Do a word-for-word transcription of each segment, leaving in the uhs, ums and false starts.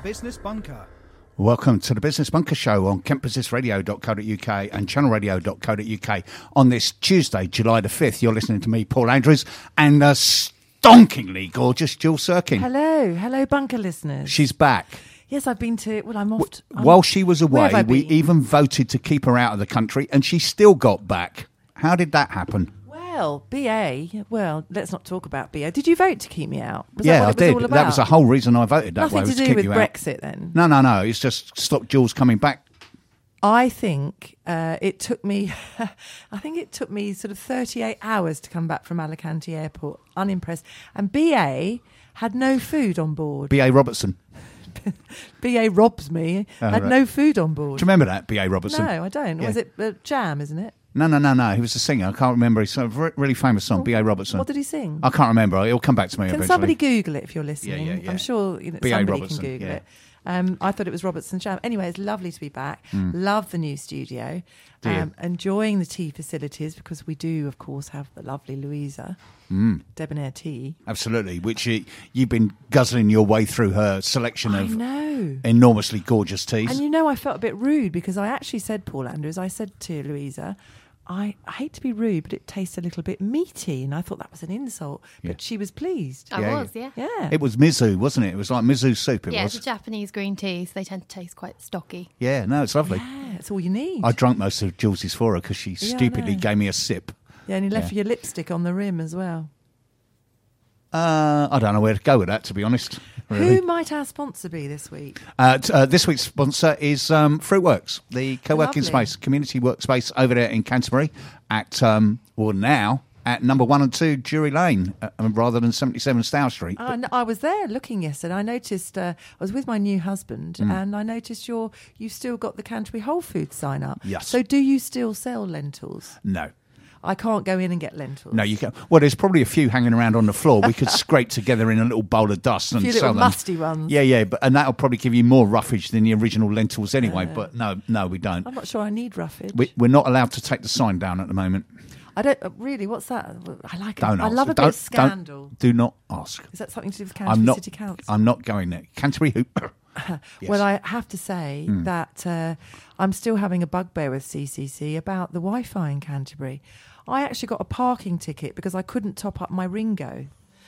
Business Bunker. Welcome to the Business Bunker Show on kent business radio dot co dot uk and channel radio dot co dot uk. On this Tuesday, July the fifth, you're listening to me, Paul Andrews, and a stonkingly gorgeous Jill Sirkin. Hello, hello, Bunker listeners. She's back. Yes, I've been to, well, I'm off. To, I'm, While she was away, we been? even voted to keep her out of the country, and she still got back. How did that happen? Well, B A, well, let's not talk about B A. Did you vote to keep me out? Was yeah, that what I it was did. all about? That was the whole reason I voted that Nothing way. to was do keep with you out. Brexit then? No, no, no. It's just stop Jules coming back. I think uh, it took me, I think it took me sort of thirty-eight hours to come back from Alicante Airport, unimpressed. And B A had no food on board. B A Robertson. B A robs me, Oh, had right. no food on board. Do you remember that, B A Robertson? No, I don't. Yeah. Was it uh, Jam, isn't it? No, no, no, no. He was a singer. I can't remember. He's a re- really famous song, B A Robertson. What did he sing? I can't remember. It'll come back to me Can eventually. somebody Google it if you're listening? Yeah, yeah, yeah. I'm sure you know, B A somebody Robertson, can Google yeah. it. Um, I thought it was Robertson Jam. Anyway, it's lovely to be back. Mm. Love the new studio. Do you? Um, enjoying the tea facilities because we do, of course, have the lovely Louisa, Mm. Debonair Tea. Absolutely. Which you, you've been guzzling your way through her selection I of know. enormously gorgeous teas. And you know, I felt a bit rude because I actually said, Paul Andrews, I said to Louisa, I, I hate to be rude, but it tastes a little bit meaty. And I thought that was an insult. But Yeah. she was pleased. I Yeah, was, yeah. Yeah. It was miso, wasn't it? It was like miso soup. It Yeah, was. it's a Japanese green tea, so they tend to taste quite stocky. Yeah, no, it's lovely. Yeah, it's all you need. I drank most of Jules's for her because she Yeah, I stupidly know. gave me a sip. yeah, and you left Yeah. your lipstick on the rim as well. Uh, I don't know where to go with that, to be honest. Really. Who might our sponsor be this week? Uh, t- uh, this week's sponsor is um, Fruitworks, the co-working Lovely. space, community workspace over there in Canterbury at, um, well, now at number one and two Drury Lane, uh, rather than seventy-seven Stour Street. I, I was there looking yesterday. I noticed uh, I was with my new husband, Mm. and I noticed you're you've still got the Canterbury Whole Foods sign up. Yes. So do you still sell lentils? No. I can't go in and get lentils. No, you can. Well, there's probably a few hanging around on the floor. We could scrape together in a little bowl of dust and few sell little them. musty ones. Yeah, yeah, but and that'll probably give you more roughage than the original lentils anyway. But no, no, we don't. I'm not sure I need roughage. We, we're not allowed to take the sign down at the moment. I don't uh, really. What's that? I like it. Don't I ask. love a bit Don't- of scandal. Don't, do not ask. Is that something to do with I'm Canterbury not. City Council? I'm not going there. Canterbury who? Yes. Well, I have to say Mm. that uh, I'm still having a bugbear with C C C about the Wi-Fi in Canterbury. I actually got a parking ticket because I couldn't top up my Ringo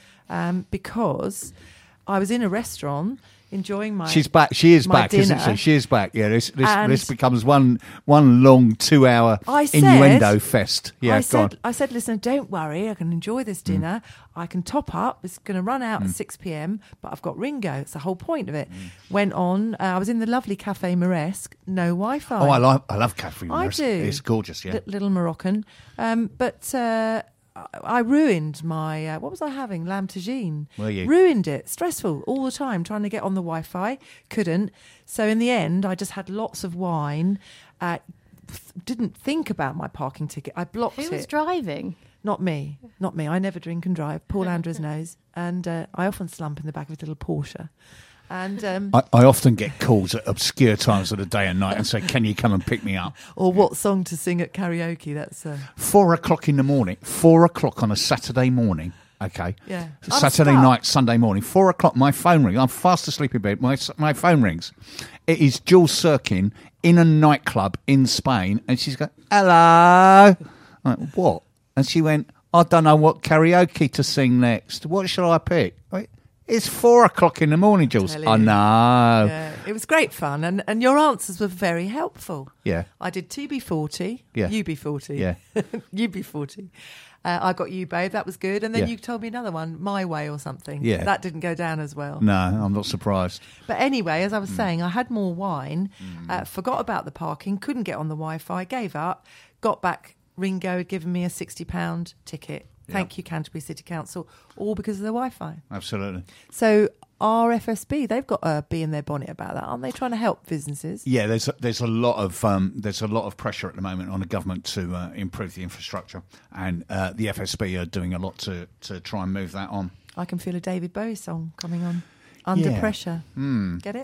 um, because I was in a restaurant enjoying my. She's back. She is my back, isn't dinner. she? She is back. Yeah, this this, And- this becomes one one long two hour I said- innuendo fest. Yeah, I go said, on. I said, listen, don't worry. I can enjoy this dinner. I can top up. It's going to run Mm. out at six p.m., but I've got Ringo. It's the whole point of it. Went on. Uh, I was in the lovely Cafe Moresque. No Wi-Fi. Oh, I like I love Cafe I Moresque. do. It's gorgeous. Yeah. Li- little Moroccan. Um, but uh, I- I ruined my, uh, what was I having? Lamb tagine. Were you? Ruined it. Stressful all the time trying to get on the Wi-Fi. Couldn't. So in the end, I just had lots of wine. Uh, th- didn't think about my parking ticket. I blocked Who it. was driving? Not me. Not me. I never drink and drive. Paul Andrews knows. And uh, I often slump in the back of a little Porsche. And um, I, I often get calls at obscure times of the day and night and say, "Can you come and pick me up?" or what song to sing at karaoke. That's uh, Four o'clock in the morning. Four o'clock on a Saturday morning. Okay. Yeah. I'm Saturday stuck. night, Sunday morning. Four o'clock. My phone rings. I'm fast asleep in bed. My my phone rings. It is Jules Sirkin in a nightclub in Spain, and she's going, "Hello." I'm like, what? And she went, "I don't know what karaoke to sing next. What shall I pick?" I went, it's four o'clock in the morning, Jules. Tell I you. know. Yeah, it was great fun, and, and your answers were very helpful. Yeah. I did T B forty, Yeah. U B forty, Yeah. U B forty. Uh, I got you, babe. That was good. And then Yeah. you told me another one, My Way or something. Yeah. That didn't go down as well. No, I'm not surprised. But anyway, as I Mm. was saying, I had more wine, uh, forgot about the parking, couldn't get on the Wi-Fi, gave up, got back. Ringo had given me a sixty pound ticket. Thank you, Canterbury City Council, all because of the Wi-Fi. Absolutely. So R F S B, they've got a bee in their bonnet about that, aren't they? Trying to help businesses. Yeah, there's a, there's a lot of um, there's a lot of pressure at the moment on the government to uh, improve the infrastructure, and uh, the F S B are doing a lot to, to try and move that on. I can feel a David Bowie song coming on. Under Yeah. Pressure. Mm. Get it?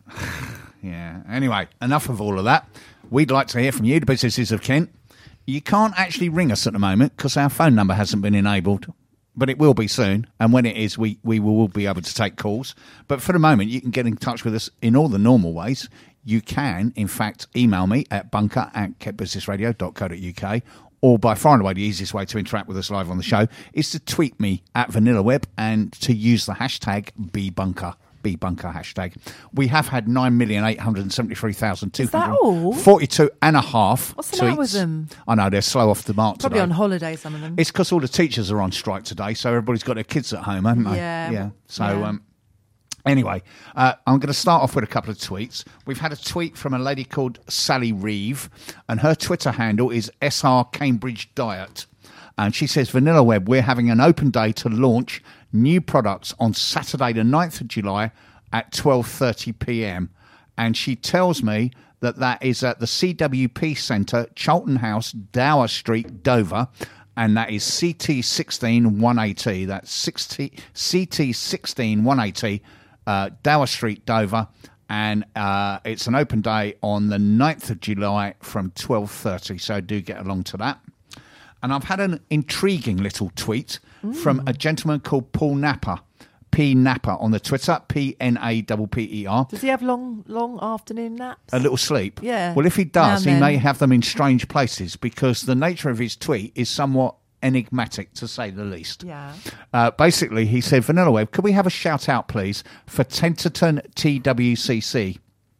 Yeah. Anyway, enough of all of that. We'd like to hear from you, the businesses of Kent. You can't actually ring us at the moment because our phone number hasn't been enabled. but it will be soon. And when it is, we, we will be able to take calls. But for the moment, you can get in touch with us in all the normal ways. You can, in fact, email me at bunker at kent business radio dot co dot uk, or by far and away the easiest way to interact with us live on the show is to tweet me at VanillaWeb and to use the hashtag BBunker. BBunker hashtag. We have had nine million eight hundred seventy-three thousand two hundred forty-two and a half What's the tweets. matter with them? I know, they're slow off the mark Probably today. on holiday, some of them. It's because all the teachers are on strike today, so everybody's got their kids at home, haven't they? Yeah. Yeah. So, Yeah. um, anyway, uh, I'm going to start off with a couple of tweets. We've had a tweet from a lady called Sally Reeve, and her Twitter handle is S R Cambridge Diet. And she says, VanillaWeb, we're having an open day to launch new products on Saturday the ninth of July at twelve thirty p.m. And she tells me that that is at the C W P Centre, Charlton House, Dower Street, Dover. And that is C T sixteen one eighty. That's C T sixteen one eighty, uh, Dower Street, Dover. And uh, it's an open day on the ninth of July from twelve thirty. So do get along to that. And I've had an intriguing little tweet mm. from a gentleman called Paul Napper, P Napper on the Twitter, P N A P P E R. Does he have long, long afternoon naps? A little sleep? Yeah. Well, if he does, he then. may have them in strange places because the nature of his tweet is somewhat enigmatic, to say the least. Yeah. Uh, basically, he said, VanillaWeb, could we have a shout out, please, for Tenterton T W C C?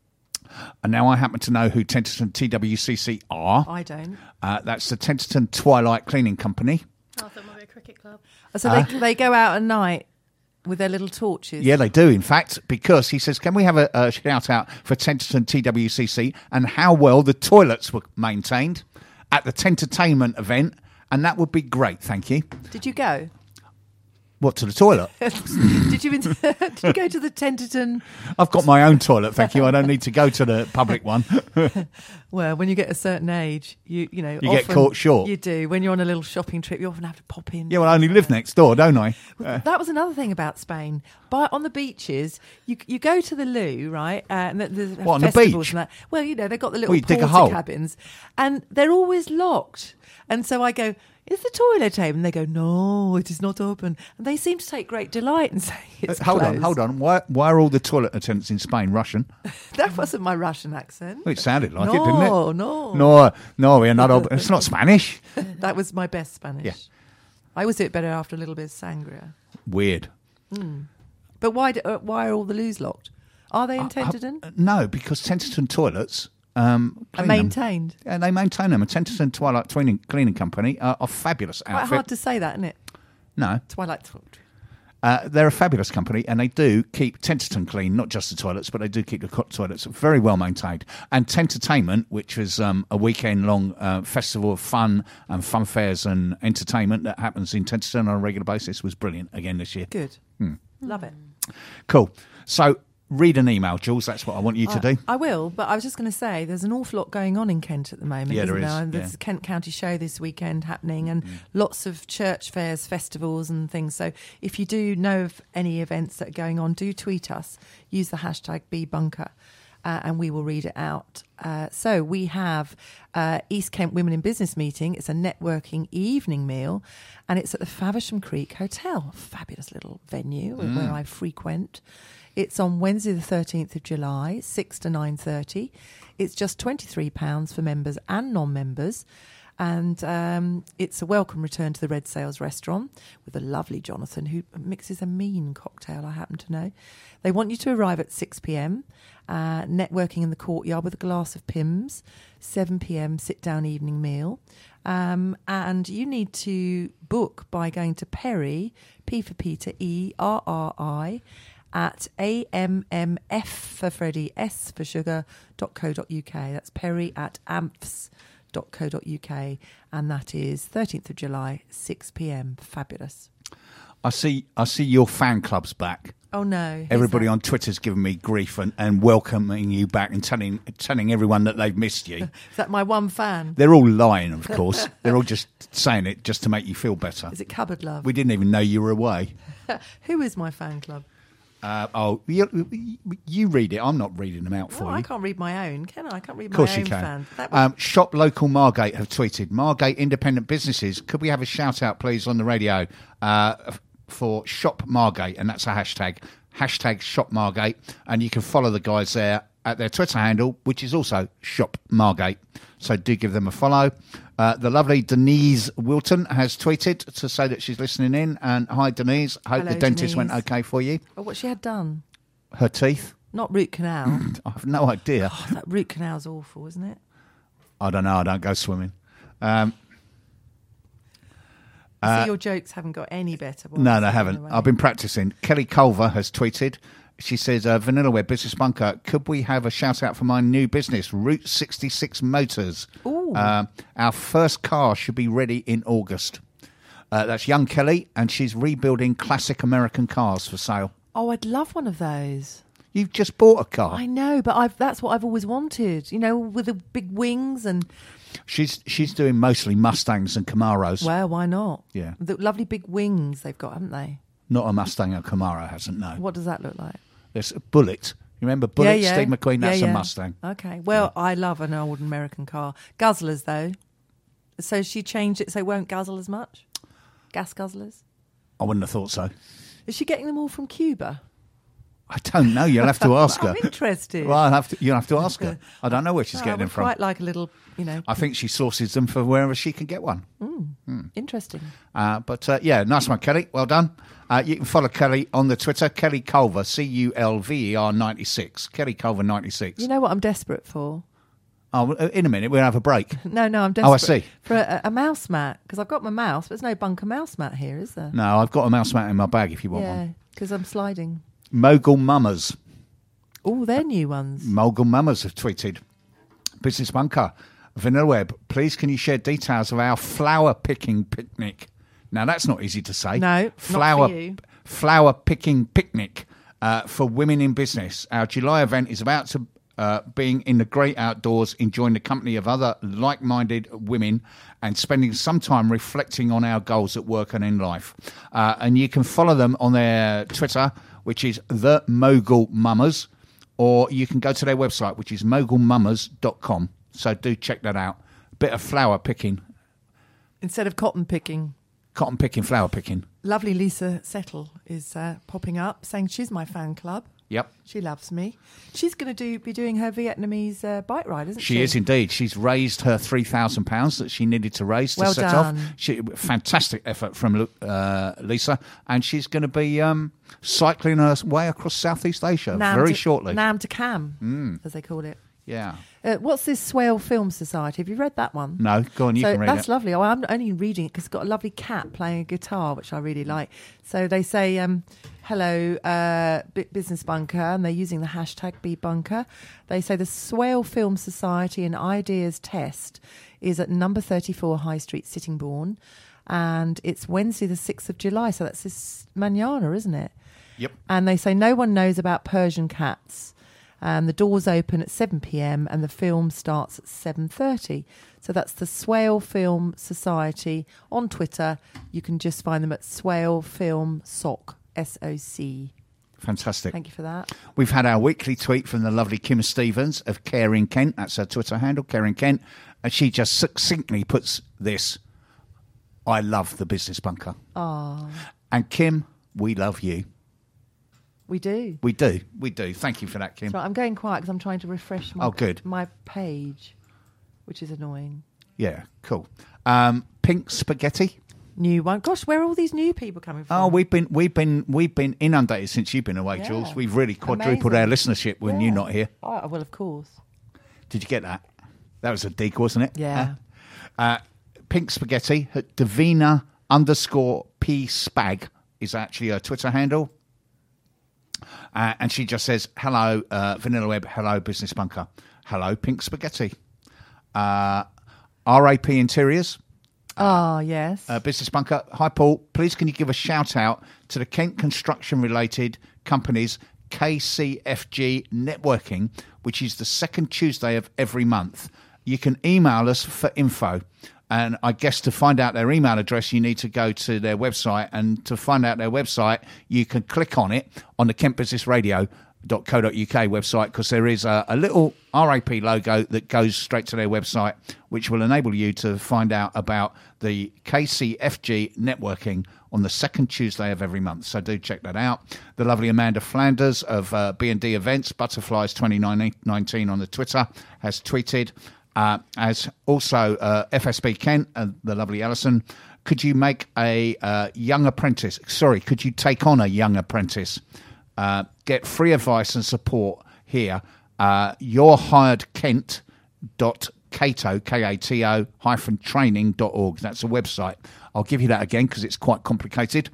And now I happen to know who Tenterton T W C C are. I don't. Uh, that's the Tenterton Twilight Cleaning Company. Oh, that might be a cricket club. So Uh, they, they go out at night with their little torches? Yeah, they do, in fact, because he says, can we have a, a shout out for Tenterton T W C C and how well the toilets were maintained at the Tentertainment event? And that would be great, thank you. Did you go? What, to the toilet? did you did you go to the Tenterton? I've got my own toilet, thank you. I don't need to go to the public one. Well, when you get a certain age, you you know You get often caught short. You do. When you're on a little shopping trip, you often have to pop in. Yeah, well, I only live next door, don't I? Well, that was another thing about Spain. By on the beaches, you you go to the loo, right? Uh, and there's What, on the festivals beach? and that. Well, you know they've got the little Well, you dig a porta hole. cabins, and they're always locked. And so I go, is the toilet open? And they go, no, it is not open. And they seem to take great delight in saying it's Uh, hold closed. on, hold on. Why, why are all the toilet attendants in Spain Russian? That wasn't my Russian accent. Well, it sounded like no, it, didn't it? no, No, no, we're not. Ob- it's not Spanish. That was my best Spanish. Yeah. I always do it better after a little bit of sangria. Weird. But why? Do, uh, why are all the loos locked? Are they in Tenterton? Uh, no, because Tenterton toilets um, Are clean them. maintained. Yeah, they maintain them. A Tenterton Twilight Cleaning, cleaning Company are a fabulous Quite outfit. hard to say that, isn't it? No, Twilight. uh, they're a fabulous company, and they do keep Tenterton clean. Not just the toilets, but they do keep the co- toilets very well maintained. And Tentertainment, which was um, a weekend-long uh, festival of fun and fun fairs and entertainment that happens in Tenterton on a regular basis, was brilliant again this year. Good. Hmm. Love it. Cool. So read an email, Jules. That's what I want you to I, do. I will, but I was just going to say there's an awful lot going on in Kent at the moment. Yeah, there isn't is, And There's yeah. a Kent County Show this weekend happening and lots of church fairs, festivals and things. So if you do know of any events that are going on, do tweet us. Use the hashtag BBunker. Uh, and we will read it out. Uh, so we have uh, East Kent Women in Business meeting. It's a networking evening meal, and it's at the Faversham Creek Hotel. Fabulous little venue where I frequent. It's on Wednesday the thirteenth of July, six to nine thirty. It's just twenty-three pounds for members and non-members. And um, it's a welcome return to the Red Sails restaurant with a lovely Jonathan who mixes a mean cocktail, I happen to know. They want you to arrive at six p.m, uh, networking in the courtyard with a glass of Pimm's, seven p.m, sit-down evening meal. Um, and you need to book by going to Perry, P for Peter, E R R I, at A M M F for Freddie, S for sugar, dot co dot uk. That's Perry at amphs dot co dot uk, and that is thirteenth of July, six p.m. Fabulous. I see. I see your fan club's back. Oh no! Who's Everybody that? on Twitter's giving me grief and, and welcoming you back and telling telling everyone that they've missed you. Is that my one fan? They're all lying, of course. They're all just saying it just to make you feel better. Is it Cupboard Love? We didn't even know you were away. Who is my fan club? Uh, oh, you, you read it. I'm not reading them out for Oh, you. I can't read my own, can I? I can't read Of course my you own can. fan. That was- Um, Shop Local Margate have tweeted, Margate independent businesses, could we have a shout out please on the radio uh, f- for Shop Margate? And that's a hashtag, hashtag Shop Margate. And you can follow the guys there at their Twitter handle, which is also Shop Margate. So do give them a follow. Uh, the lovely Denise Wilton has tweeted to say that she's listening in. And hi, Denise. Hope Hello, the dentist Denise. went okay for you. oh, what she had done? Her teeth? Not root canal. I have no idea. Oh, that root canal's awful, isn't it? I don't know. I don't go swimming. Um, I see your jokes haven't got any better. while No, it's they going haven't. away. I've been practicing. Kelly Culver has tweeted. She says, uh, Vanilla Web Business Bunker, could we have a shout out for my new business, Route sixty-six Motors? Ooh. Um, our first car should be ready in August. Uh, that's young Kelly, and she's rebuilding classic American cars for sale. Oh, I'd love one of those. You've just bought a car. I know, but I've, that's what I've always wanted. You know, with the big wings and She's she's doing mostly Mustangs and Camaros. well, why not? Yeah. The lovely big wings they've got, haven't they? Not a Mustang, a Camaro hasn't, no. What does that look like? There's a Bullet. You remember Bullet, Steve McQueen? That's Yeah, a yeah. Mustang. Okay. Well, I love an old American car. Guzzlers, though. So she changed it so it won't guzzle as much? Gas guzzlers? I wouldn't have thought so. Is she getting them all from Cuba? I don't know. You'll have to ask her. I'm interested. Well, I'll have to, you'll have to ask her. I don't know where she's Oh, I getting them would from. quite like a little, you know, I think she sources them for wherever she can get one. interesting. Uh, but uh, yeah, nice one, Kelly. Well done. Uh, you can follow Kelly on the Twitter, Kelly Culver, C U L V E R ninety-six. Kelly Culver ninety-six. You know what I'm desperate for? Oh, in a minute, we'll have a break. No, no, I'm desperate. Oh, I see. For a, a mouse mat, because I've got my mouse, but there's no bunker mouse mat here, is there? No, I've got a mouse mat in my bag if you want yeah, one. because I'm sliding. Mogul Mummers. Oh, they're new ones. Mogul Mummers have tweeted. Business Bunker, Vanilla Web, please can you share details of our flower picking picnic? Now, that's not easy to say. No, not flower, for you. Flower picking picnic uh, for women in business. Our July event is about to uh, being in the great outdoors, enjoying the company of other like-minded women and spending some time reflecting on our goals at work and in life. Uh, and you can follow them on their Twitter, which is The Mogul Mummers, or you can go to their website, which is mogul mummers dot com. So do check that out. Bit of flower picking, Instead of cotton picking. cotton picking, flower picking. Lovely Lisa Settle is uh, popping up, saying she's my fan club. Yep. She loves me. She's going to do be doing her Vietnamese uh, bike ride, isn't she? She is indeed. She's raised her three thousand pounds that she needed to raise to Well set done. off. She, fantastic effort from uh, Lisa. And she's going to be um, cycling her way across Southeast Asia Nam very to, shortly. Nam to Cam, Mm. as they call it. Yeah. Uh, what's this Swale Film Society? Have you read that one? No, go on, you so can read that's it. lovely. Oh, I'm only reading it because it's got a lovely cat playing a guitar, which I really like. So they say, um, hello, uh, B- Business Bunker, and they're using the hashtag BeBunker. They say the Swale Film Society and Ideas Test is at number thirty-four High Street, Sittingbourne, and it's Wednesday the sixth of July, so that's this manana, isn't it? Yep. And they say no one knows about Persian cats. And the doors open at seven p.m. and the film starts at seven thirty. So that's the Swale Film Society on Twitter. You can just find them at Swale Film Soc, S O C. Fantastic. Thank you for that. We've had our weekly tweet from the lovely Kim Stevens of Caring Kent. That's her Twitter handle, Caring Kent. And she just succinctly puts this, I love the Business Bunker. Oh, And Kim, we love you. we do. We do. We do. Thank you for that, Kim. That's right. I'm going quiet because I'm trying to refresh my, Oh, good. my page, which is annoying. Yeah, cool. Um, pink spaghetti. New one. Gosh, where are all these new people coming from? Oh, we've been we've been we've been inundated since you've been away, Yeah. Jules. We've really quadrupled our listenership when Yeah. you're not here. Oh, well, of course. Did you get that? That was a dig, wasn't it? Yeah. Uh, uh, pink spaghetti. Davina underscore p spag is actually her Twitter handle. Uh, and she just says, hello, uh, Vanilla Web, hello, Business Bunker, hello, Pink Spaghetti. Uh, R A P Interiors, Oh, yes. uh, Business Bunker, hi, Paul, please can you give a shout out to the Kent construction-related companies K C F G Networking, which is the second Tuesday of every month. You can email us for info. And I guess to find out their email address, you need to go to their website. And to find out their website, you can click on it on the Kent Business Radio dot co dot uk website, because there is a, a little R A P logo that goes straight to their website, which will enable you to find out about the K C F G networking on the second Tuesday of every month. So do check that out. The lovely Amanda Flanders of uh, B and D Events, Butterflies twenty nineteen on the Twitter, has tweeted, uh, as also uh, F S B Kent, uh, the lovely Alison, could you make a uh, young apprentice, sorry, could you take on a young apprentice? Uh, get free advice and support here. Uh, you're hired kent dot cato, K A T O, hyphen training dot org. That's a website. I'll give you that again because it's quite complicated.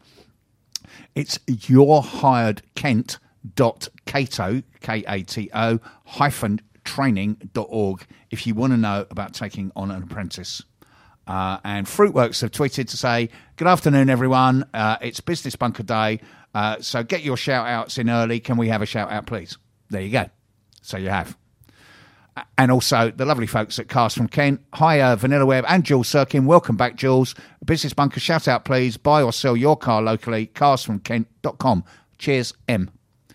It's you're hired kent dot cato, K A T O, hyphen training dot org if you want to know about taking on an apprentice. Uh, and Fruitworks have tweeted to say, good afternoon, everyone. Uh, it's Business Bunker Day. Uh, so get your shout-outs in early. Can we have a shout-out, please? There you go. So you have. And also the lovely folks at Cars from Kent. Hi, uh, Vanilla Web and Jules Sirkin. Welcome back, Jules. Business Bunker, shout-out, please. Buy or sell your car locally. cars from kent dot com. Cheers, M.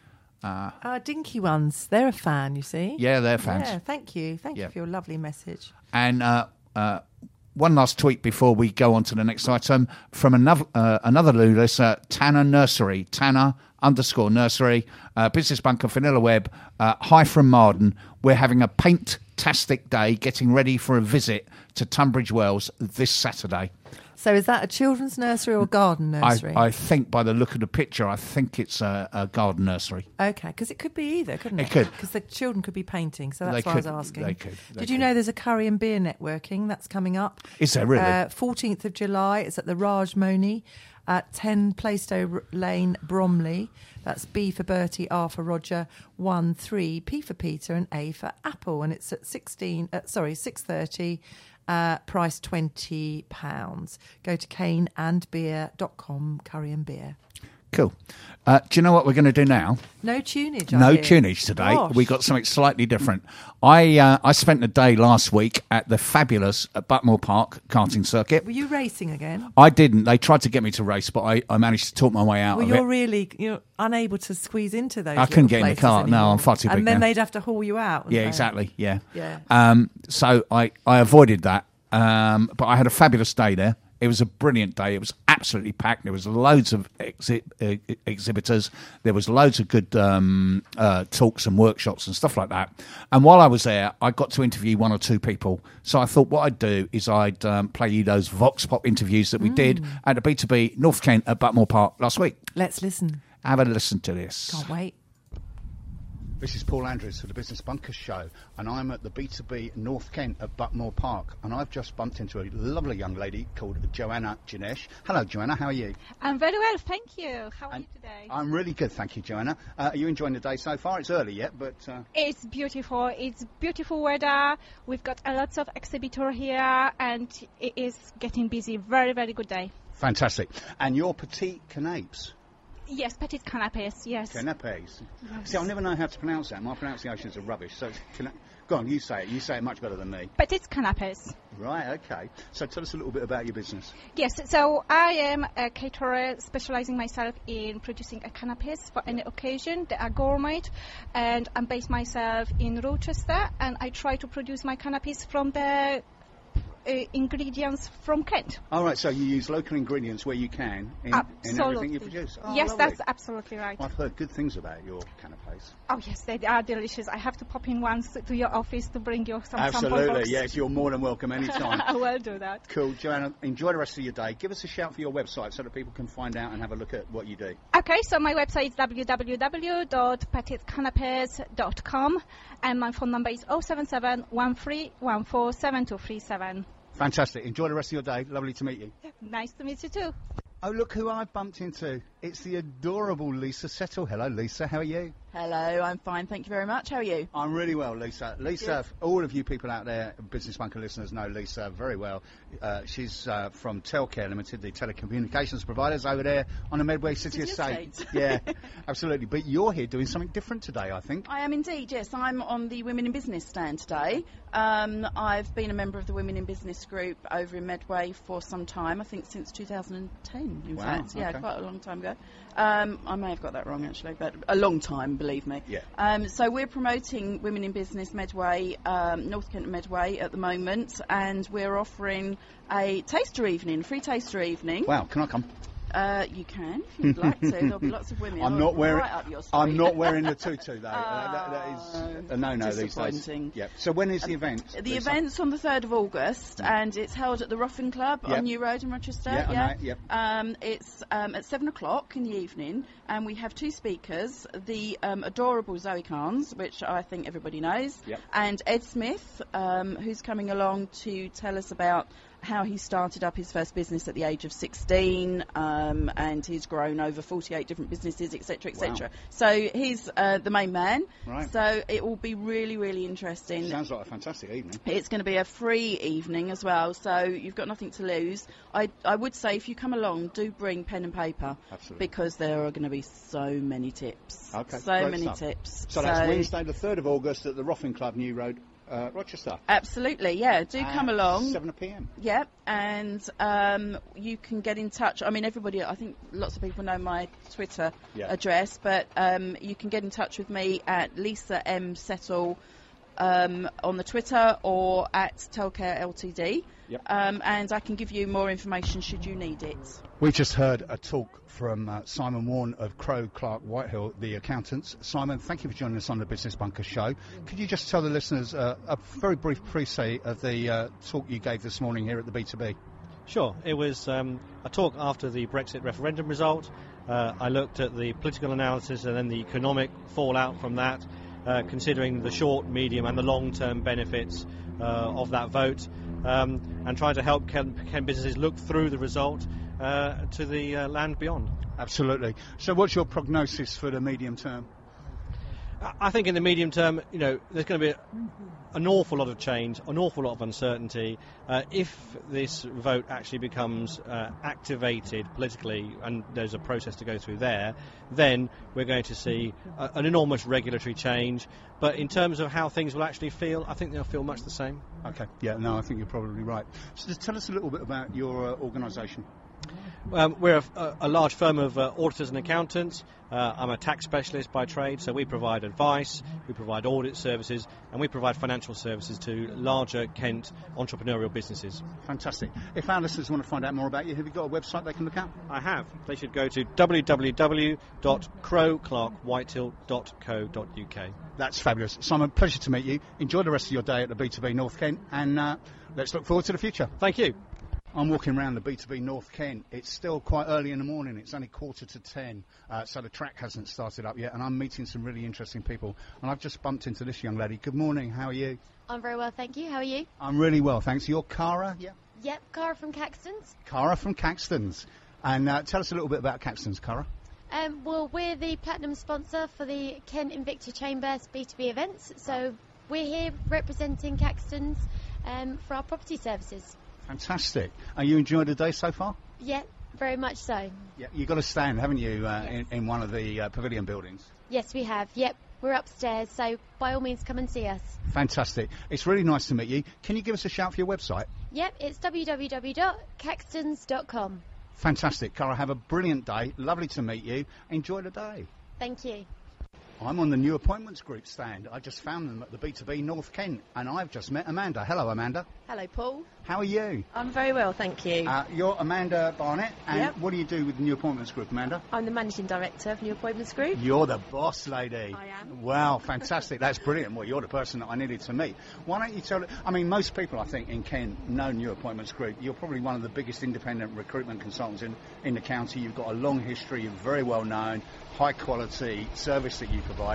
Uh, uh, Dinky Ones. They're a fan, you see. Yeah, they're fans. Yeah, thank you. Thank yeah. you for your lovely message. And... Uh, uh, one last tweet before we go on to the next item from another uh, another Lulis, uh, Tanner Nursery, Tanner underscore Nursery, uh, Business Bunker, Vanilla Web. Uh, hi from Marden. We're having a paint-tastic day, getting ready for a visit to Tunbridge Wells this Saturday. So is that a children's nursery or garden nursery? I, I think by the look of the picture, I think it's a, a garden nursery. Okay, because it could be either, couldn't it? It could. Because the children could be painting, so that's They why could, I was asking. They could. They Did could. you know there's a curry and beer networking that's coming up? Is there really? Uh, fourteenth of July. It's at the Raj Moni at ten Plaistow Lane, Bromley. That's B for Bertie, R for Roger, one, three, P for Peter, and A for Apple. And it's at sixteen. Uh, sorry, six thirty. Uh, price twenty pounds. Go to cane and beer dot com, curry and beer. Cool. Uh, do you know what we're going to do now? No tunage. I No hear. tunage today. Gosh. We got something slightly different. I uh, I spent the day last week at the fabulous at Buckmore Park karting circuit. Were you racing again? I didn't. They tried to get me to race, but I, I managed to talk my way out Well, of you're it. really you're unable to squeeze into those. I couldn't little get in the places car. anymore. No, I'm far too big And then now. they'd have to haul you out. Yeah, wouldn't they? exactly. Yeah. Yeah. Um, so I, I avoided that. Um, but I had a fabulous day there. It was a brilliant day. It was absolutely packed. There was loads of exhi- uh, exhibitors. There was loads of good um, uh, talks and workshops and stuff like that. And while I was there, I got to interview one or two people. So I thought what I'd do is I'd um, play you those Vox Pop interviews that we Mm. did at the B two B North Kent at Buckmore Park last week. Let's listen. Have a listen to this. Can't wait. This is Paul Andrews for the Business Bunker Show, and I'm at the B two B North Kent at Buckmore Park, and I've just bumped into a lovely young lady called Joanna Janesh. Hello, Joanna, how are you? I'm very well, thank you. How are And you today? I'm really good, thank you, Joanna. Uh, are you enjoying the day so far? It's early yet, but... Uh... It's beautiful. It's beautiful weather. We've got a lots of exhibitor here, and it is getting busy. Very, very good day. Fantastic. And your petite canapes? Yes, petit canapes, yes. Canapes. Yes. See, I never know how to pronounce that. My pronunciations are rubbish. So, cana- go on, you say it. You say it much better than me. Petit canapes. Right, okay. So tell us a little bit about your business. Yes, so I am a caterer specializing myself in producing a canapes for any occasion. They are gourmet, and I'm based myself in Rochester, and I try to produce my canapes from the uh, ingredients from Kent. All right, so you use local ingredients where you can in, in Absolutely. everything you produce. Oh, yes, lovely. that's absolutely right. I've heard good things about your canapes. Oh yes, they are delicious. I have to pop in once to your office to bring you some sample Absolutely, box. yes, you're more than welcome anytime. I will do that. Cool, Joanna, enjoy the rest of your day. Give us a shout for your website so that people can find out and have a look at what you do. Okay, so my website is w w w dot petit canapes dot com, and my phone number is oh seven seven, one three one four, seven two three seven. Fantastic. Enjoy the rest of your day. Lovely to meet you. Nice to meet you too. Oh, look who I've bumped into. It's the adorable Lisa Settle. Hello, Lisa. How are you? Hello, I'm fine, thank you very much. How are you? I'm really well, Lisa. Lisa, all of you people out there, Business Bunker listeners, know Lisa very well. Uh, she's uh, from Telcare Limited, the telecommunications providers over there on the Medway City, City Estate. Estate. Yeah, absolutely. But you're here doing something different today, I think. I am indeed, yes. I'm on the Women in Business stand today. Um, I've been a member of the Women in Business group over in Medway for some time, I think since two thousand ten, in Wow, fact. Yeah, okay. quite a long time ago. Um, I may have got that wrong, actually, but a long time, believe me. Yeah. Um, so we're promoting Women in Business Medway, um, North Kent and Medway at the moment, and we're offering a taster evening, free taster evening. Wow, can I come? Uh, you can, if you'd like to. There'll be lots of women. I'm not wearing. Right up your street. I'm not wearing the tutu though. uh, that, that is a no-no these days. Disappointing. Yeah. So when is the event? The Lisa? event's on the third of August, and it's held at the Ruffin Club Yep. on New Road in Rochester. Yeah, I know it, yep. Um, it's um, at seven o'clock in the evening, and we have two speakers: the um, adorable Zoe Carnes, which I think everybody knows, Yep. and Ed Smith, um, who's coming along to tell us about how he started up his first business at the age of sixteen, um, and he's grown over forty-eight different businesses, et cetera, et cetera. Wow. So he's uh, the main man. Right. So it will be really, really interesting. Sounds like a fantastic evening. It's going to be a free evening as well, so you've got nothing to lose. I, I would say if you come along, do bring pen and paper. Absolutely. Because there are going to be so many tips. Okay, So great many stuff. tips. So that's Wednesday, the third of August, at the Ruffin Club, New Road, uh, Rochester. Absolutely, yeah. Do come At along. seven p m. Yep, and um, you can get in touch. I mean, everybody, I think lots of people know my Twitter Yeah. address, but um, you can get in touch with me at Lisa M. Settle um, on the Twitter or at Telcare Ltd. Yep. Um, and I can give you more information should you need it. We just heard a talk from uh, Simon Warren of Crowe Clark Whitehill, the accountants. Simon, thank you for joining us on the Business Bunker show. Could you just tell the listeners uh, a very brief précis of the uh, talk you gave this morning here at the B two B? Sure. It was um, a talk after the Brexit referendum result. Uh, I looked at the political analysis and then the economic fallout from that, uh, considering the short, medium and the long-term benefits uh, of that vote, um, and trying to help Kent, Kent businesses look through the result uh, to the uh, land beyond. Absolutely. So what's your prognosis for the medium term? I think in the medium term, you know, there's going to be a, an awful lot of change, an awful lot of uncertainty. Uh, if this vote actually becomes uh, activated politically, and there's a process to go through there, then we're going to see a, an enormous regulatory change. But in terms of how things will actually feel, I think they'll feel much the same. Okay. Yeah, no, I think you're probably right. So just tell us a little bit about your uh, organisation. Um, we're a, a large firm of uh, auditors and accountants. Uh, I'm a tax specialist by trade, so we provide advice, we provide audit services, and we provide financial services to larger Kent entrepreneurial businesses. Fantastic. If our listeners want to find out more about you, have you got a website they can look at? I have. They should go to w w w dot crowe clark whitehill dot co dot u k. That's fabulous. Simon, pleasure to meet you. Enjoy the rest of your day at the B two B North Kent, and uh, let's look forward to the future. Thank you. I'm walking around the B two B North Kent. It's still quite early in the morning. It's only quarter to ten, uh, so the track hasn't started up yet, and I'm meeting some really interesting people. And I've just bumped into this young lady. Good morning. How are you? I'm very well, thank you. How are you? I'm really well, thanks. You're Cara? Yeah. Yep, Cara from Caxton's. Cara from Caxton's. And uh, tell us a little bit about Caxton's, Cara. Um, well, we're the platinum sponsor for the Kent Invicta Chambers B two B events, so we're here representing Caxton's um, for our property services. Fantastic. Are you enjoying the day so far? Yeah, very much so. Yeah, you've got a stand, haven't you, uh, Yes. in, in one of the uh, pavilion buildings? Yes, we have. Yep, we're upstairs, so by all means come and see us. Fantastic. It's really nice to meet you. Can you give us a shout for your website? Yep, it's w w w dot caxtons dot com. Fantastic. Cara, have a brilliant day. Lovely to meet you. Enjoy the day. Thank you. I'm on the new appointments group stand. I just found them at the B two B North Kent, and I've just met Amanda. Hello, Amanda. Hello, Paul. How are you? I'm very well, thank you. Uh, you're Amanda Barnett, and Yep. what do you do with the new appointments group, Amanda? I'm the Managing Director of New Appointments Group. You're the boss lady. I am. Wow, fantastic. That's brilliant. Well, you're the person that I needed to meet. Why don't you tell... I mean, most people, I think, in Kent know New Appointments Group. You're probably one of the biggest independent recruitment consultants in, in the county. You've got a long history. You're very well known. High quality service that you provide.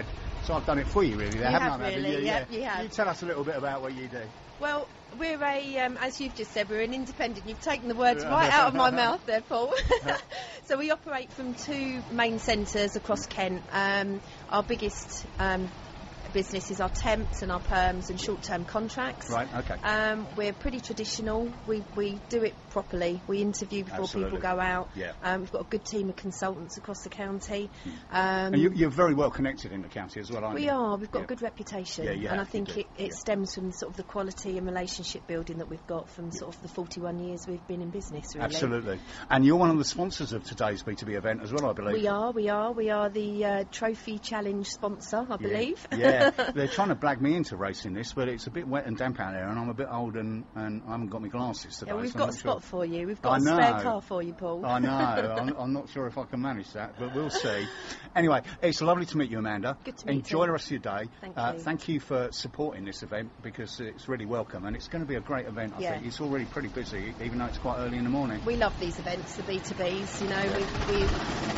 So I've done it for you, really, there, You haven't have I, Amanda? really, You- yep, you have. You tell us a little bit about what you do. Well, we're a, um, as you've just said, we're an independent. You've taken the words right out of my mouth there, Paul. So we operate from two main centres across Kent. Um, our biggest um, business is our temps and our perms and short-term contracts. Right, okay. Um, we're pretty traditional. We we do it properly. We interview before Absolutely. people go out. Yeah. Um, we've got a good team of consultants across the county. Um, And you, you're very well connected in the county as well, aren't we you? are. We've got Yeah. a good reputation, Yeah, you and I have, you think do, it, it yeah. stems from sort of the quality and relationship building that we've got from sort of the forty-one years we've been in business. Really, Absolutely. And you're one of the sponsors of today's B two B event as well, I believe. we are. We are. We are the uh, Trophy Challenge sponsor, I Yeah. believe. Yeah, they're trying to blag me into racing this, but it's a bit wet and damp out there, and I'm a bit old and, and I haven't got my glasses today. Yeah, we've so got I'm a not spot sure. for you. We've I got a know. spare car for you, Paul. I know. I'm, I'm not sure if I can manage that, but we'll see. Anyway, it's lovely to meet you, Amanda. Good to meet Enjoy you. the rest of your day. Thank uh, you. Thank you for supporting this event because it's really welcome, and it's going to be a great event. I Yeah. think it's already pretty busy, even though it's quite early in the morning. We love these events, the B two Bs. You know, we we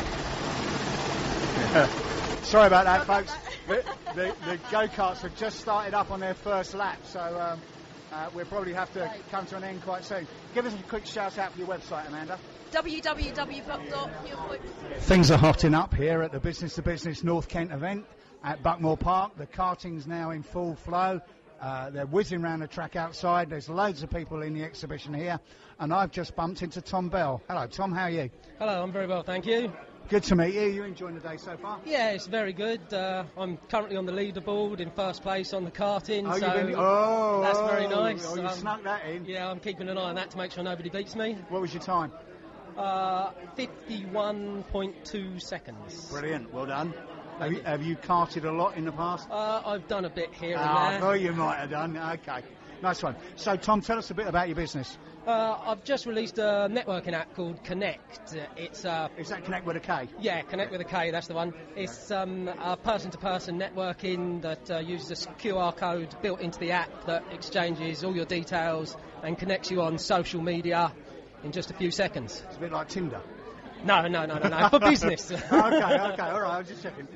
Sorry about that, folks. The, the, the go-karts have just started up on their first lap, so um, uh, we'll probably have to come to an end quite soon. Give us a quick shout-out for your website, Amanda. w w w dot new appointments group Things are hotting up here at the Business to Business North Kent event at Buckmore Park. The karting's now in full flow. Uh, they're whizzing around the track outside. There's loads of people in the exhibition here. And I've just bumped into Tom Bell. Hello, Tom. How are you? Hello, I'm very well, thank you. Good to meet you. You enjoying the day so far? Yeah, it's very good. Uh, I'm currently on the leaderboard in first place on the karting, Oh, so you've been, oh, that's very oh, nice. Oh, you Um, snuck that in. Yeah, I'm keeping an eye on that to make sure nobody beats me. What was your time? Uh, fifty-one point two seconds. Brilliant. Well done. Have you, have you karted a lot in the past? Uh, I've done a bit here Ah, I and thought there. you might have done. Okay. Nice one. So, Tom, tell us a bit about your business. Uh, I've just released a networking app called Connect. Uh, It's uh, Is that Connect with a K? Yeah, Connect with a K, that's the one. It's um, a person-to-person networking that uh, uses a Q R code built into the app that exchanges all your details and connects you on social media in just a few seconds. It's a bit like Tinder. No, no, no, no, no, for business. okay, okay, all right, I was just checking.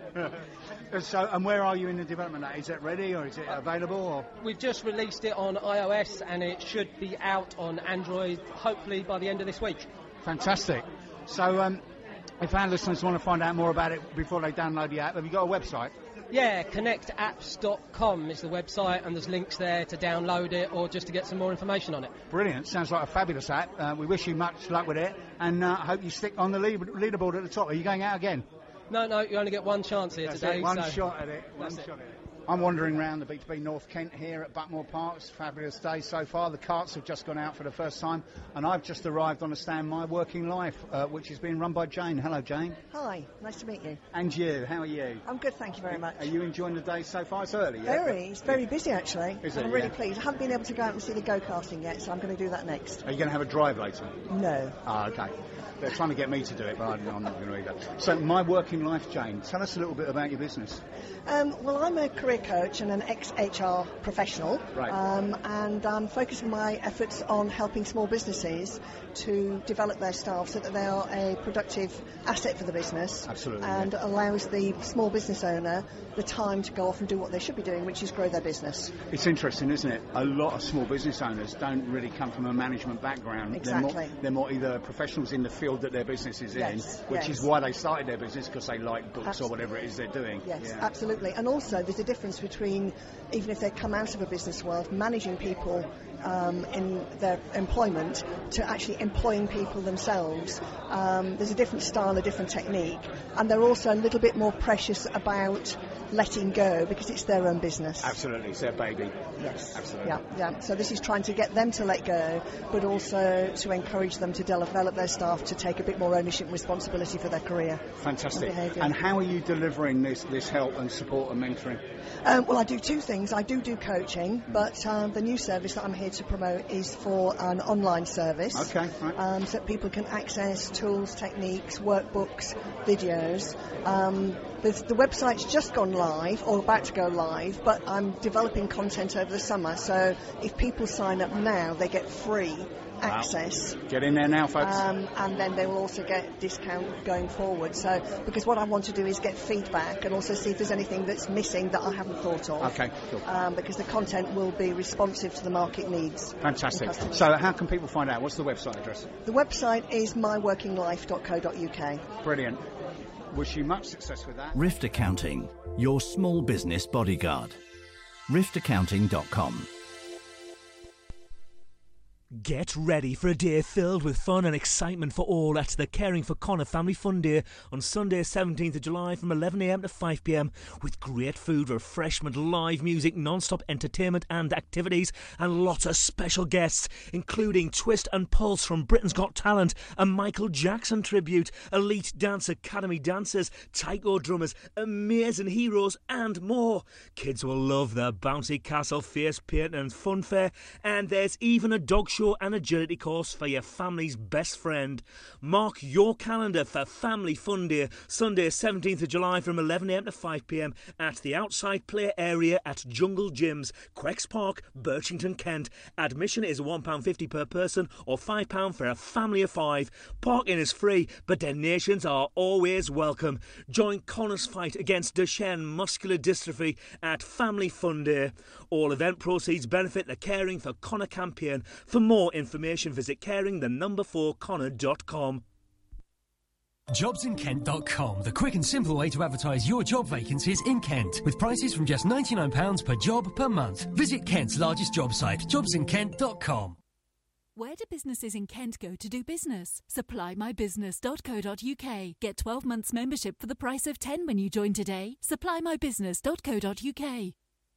So, and where are you in the development of that? Is it ready or is it available? Or? We've just released it on iOS and it should be out on Android hopefully by the end of this week. Fantastic. So, um, if our listeners want to find out more about it before they download the app, have you got a website? Yeah, connect apps dot com is the website and there's links there to download it or just to get some more information on it. Brilliant. Sounds like a fabulous app. Uh, we wish you much luck with it and uh, hope you stick on the lead- leaderboard at the top. Are you going out again? No, no, you only get one chance here That's today. it, one so shot at it. One that's it. shot at it. I'm wandering around the B two B North Kent here at Buckmore Park. It's a fabulous day so far. The carts have just gone out for the first time, and I've just arrived on a stand, My Working Life, uh, which is being run by Jane. Hello, Jane. Hi, nice to meet you. And you, how are you? I'm good, thank you very much. Are you enjoying the day so far? It's early, yeah? Very, it's very busy actually. Is and it, I'm really yeah? pleased. I haven't been able to go out and see the go-karting yet, so I'm going to do that next. Are you going to have a drive later? No. Ah, okay. They're trying to get me to do it, but I'm I'm not going to either. So, My Working Life, Jane, tell us a little bit about your business. Um, well, I'm a career coach and an ex-H R professional, Right. um, and I'm focusing my efforts on helping small businesses to develop their staff so that they are a productive asset for the business. Absolutely, And yeah. allows the small business owner the time to go off and do what they should be doing, which is grow their business. It's interesting, isn't it? A lot of small business owners don't really come from a management background. Exactly. They're more, they're more either professionals in the field that their business is Yes, in, which yes. is why they started their business, because they like books Abs- or whatever it is they're doing. Yes, Yeah. absolutely. And also, there's a difference between, even if they come out of a business world, managing people um, in their employment to actually employing people themselves. Um, there's a different style, a different technique, and they're also a little bit more precious about letting go because it's their own business. Absolutely, it's their baby. Yes. Absolutely. Yeah, yeah. So this is trying to get them to let go, but also to encourage them to develop their staff to take a bit more ownership and responsibility for their career. Fantastic. And behaviour. And how are you delivering this, this help and support and mentoring? Um, well, I do two things. I do do coaching, but um, the new service that I'm here to promote is for an online service. Okay, right. Um, so that people can access tools, techniques, workbooks, videos. Um, the, the website's just gone live or about to go live, but I'm developing content over the summer. So if people sign up now, they get free access. Get in there now, folks. Um, and then they will also get discount going forward. So, because what I want to do is get feedback and also see if there's anything that's missing that I haven't thought of. Okay, cool. Um, because the content will be responsive to the market needs. Fantastic. So how can people find out? What's the website address? The website is my working life dot co dot uk. Brilliant. Wish you much success with that. Rift Accounting, your small business bodyguard. rift accounting dot com. Get ready for a day filled with fun and excitement for all at the Caring for Connor Family Fun Day on Sunday seventeenth of July from eleven a m to five p m with great food, refreshment, live music, non-stop entertainment and activities, and lots of special guests including Twist and Pulse from Britain's Got Talent, a Michael Jackson tribute, Elite Dance Academy dancers, taiko drummers, amazing heroes and more. Kids will love the bouncy castle, face painting and fun fair, and there's even a dog show and agility course for your family's best friend. Mark your calendar for Family Fun Day, Sunday seventeenth of July from eleven a m to five p m at the outside play area at Jungle Gyms, Quecks Park, Birchington, Kent. Admission is one pound fifty per person or five pounds for a family of five. Parking is free, but donations are always welcome. Join Connor's fight against Duchenne muscular dystrophy at Family Fun Day. All event proceeds benefit the Caring for Connor campaign. For more information, visit caring the number four connor dot com. jobs in kent dot com, the quick and simple way to advertise your job vacancies in Kent, with prices from just ninety-nine pounds per job per month. Visit Kent's largest job site, jobs in kent dot com. Where do businesses in Kent go to do business? supply my business dot co dot uk. Get twelve months membership for the price of ten when you join today. supply my business dot co dot uk.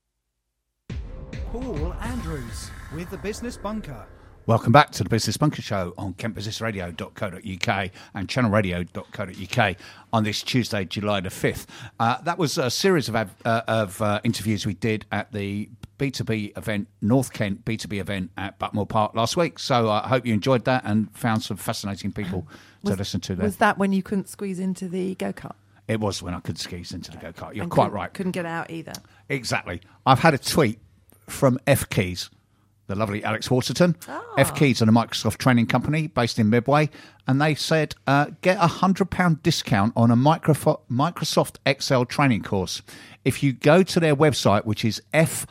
Paul Andrews with the Business Bunker. Welcome back to the Business Bunker Show on kent business radio dot co dot uk and channel radio dot co dot uk on this Tuesday, July the fifth. Uh, that was a series of, uh, of uh, interviews we did at the B two B event, North Kent B two B event at Buckmore Park last week. So I hope you enjoyed that and found some fascinating people was, to listen to there. Was that when you couldn't squeeze into the go-kart? It was when I could squeeze into the go-kart. You're And quite couldn't- right. Couldn't get out either. Exactly. I've had a tweet from F Keys, the lovely Alex Waterton. Ah. F Keys are a Microsoft training company based in Midway, and they said uh, get a one hundred pounds discount on a Microfo- Microsoft Excel training course. If you go to their website, which is f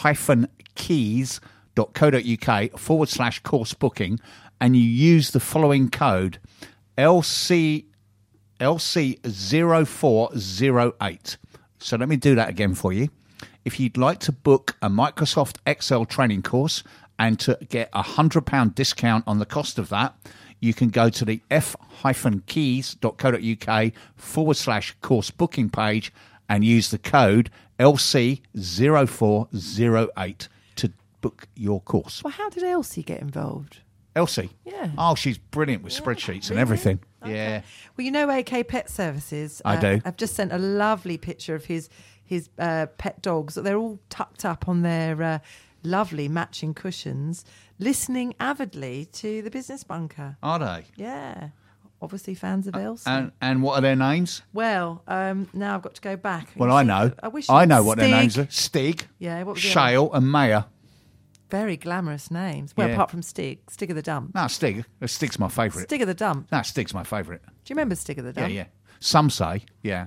keys dot co dot uk forward slash course booking, and you use the following code L C L C zero four zero eight. So let me do that again for you. If you'd like to book a Microsoft Excel training course and to get a one hundred pounds discount on the cost of that, you can go to the f keys dot co dot uk forward slash course booking page and use the code L C zero four zero eight to book your course. Well, how did Elsie get involved? Elsie? Yeah. Oh, she's brilliant with spreadsheets and everything. Yeah. Well, you know A K Pet Services. I uh, do. I've just sent a lovely picture of his his uh, pet dogs. They're all tucked up on their uh, lovely matching cushions, listening avidly to the Business Bunker. Are they? Yeah. Obviously fans of Elsie. And and what are their names? Well, um, now I've got to go back. Well, You I see, know. I wish I know what Stig. their names are. Stig, Yeah, what was the other? Shale, and Mayer. Very glamorous names. Well, Yeah. apart from Stig. Stig of the Dump. No, Stig. Stig's my favourite. Stig of the Dump. No, Stig's my favourite. Do you remember Stig of the Yeah, Dump? yeah. Some say, yeah.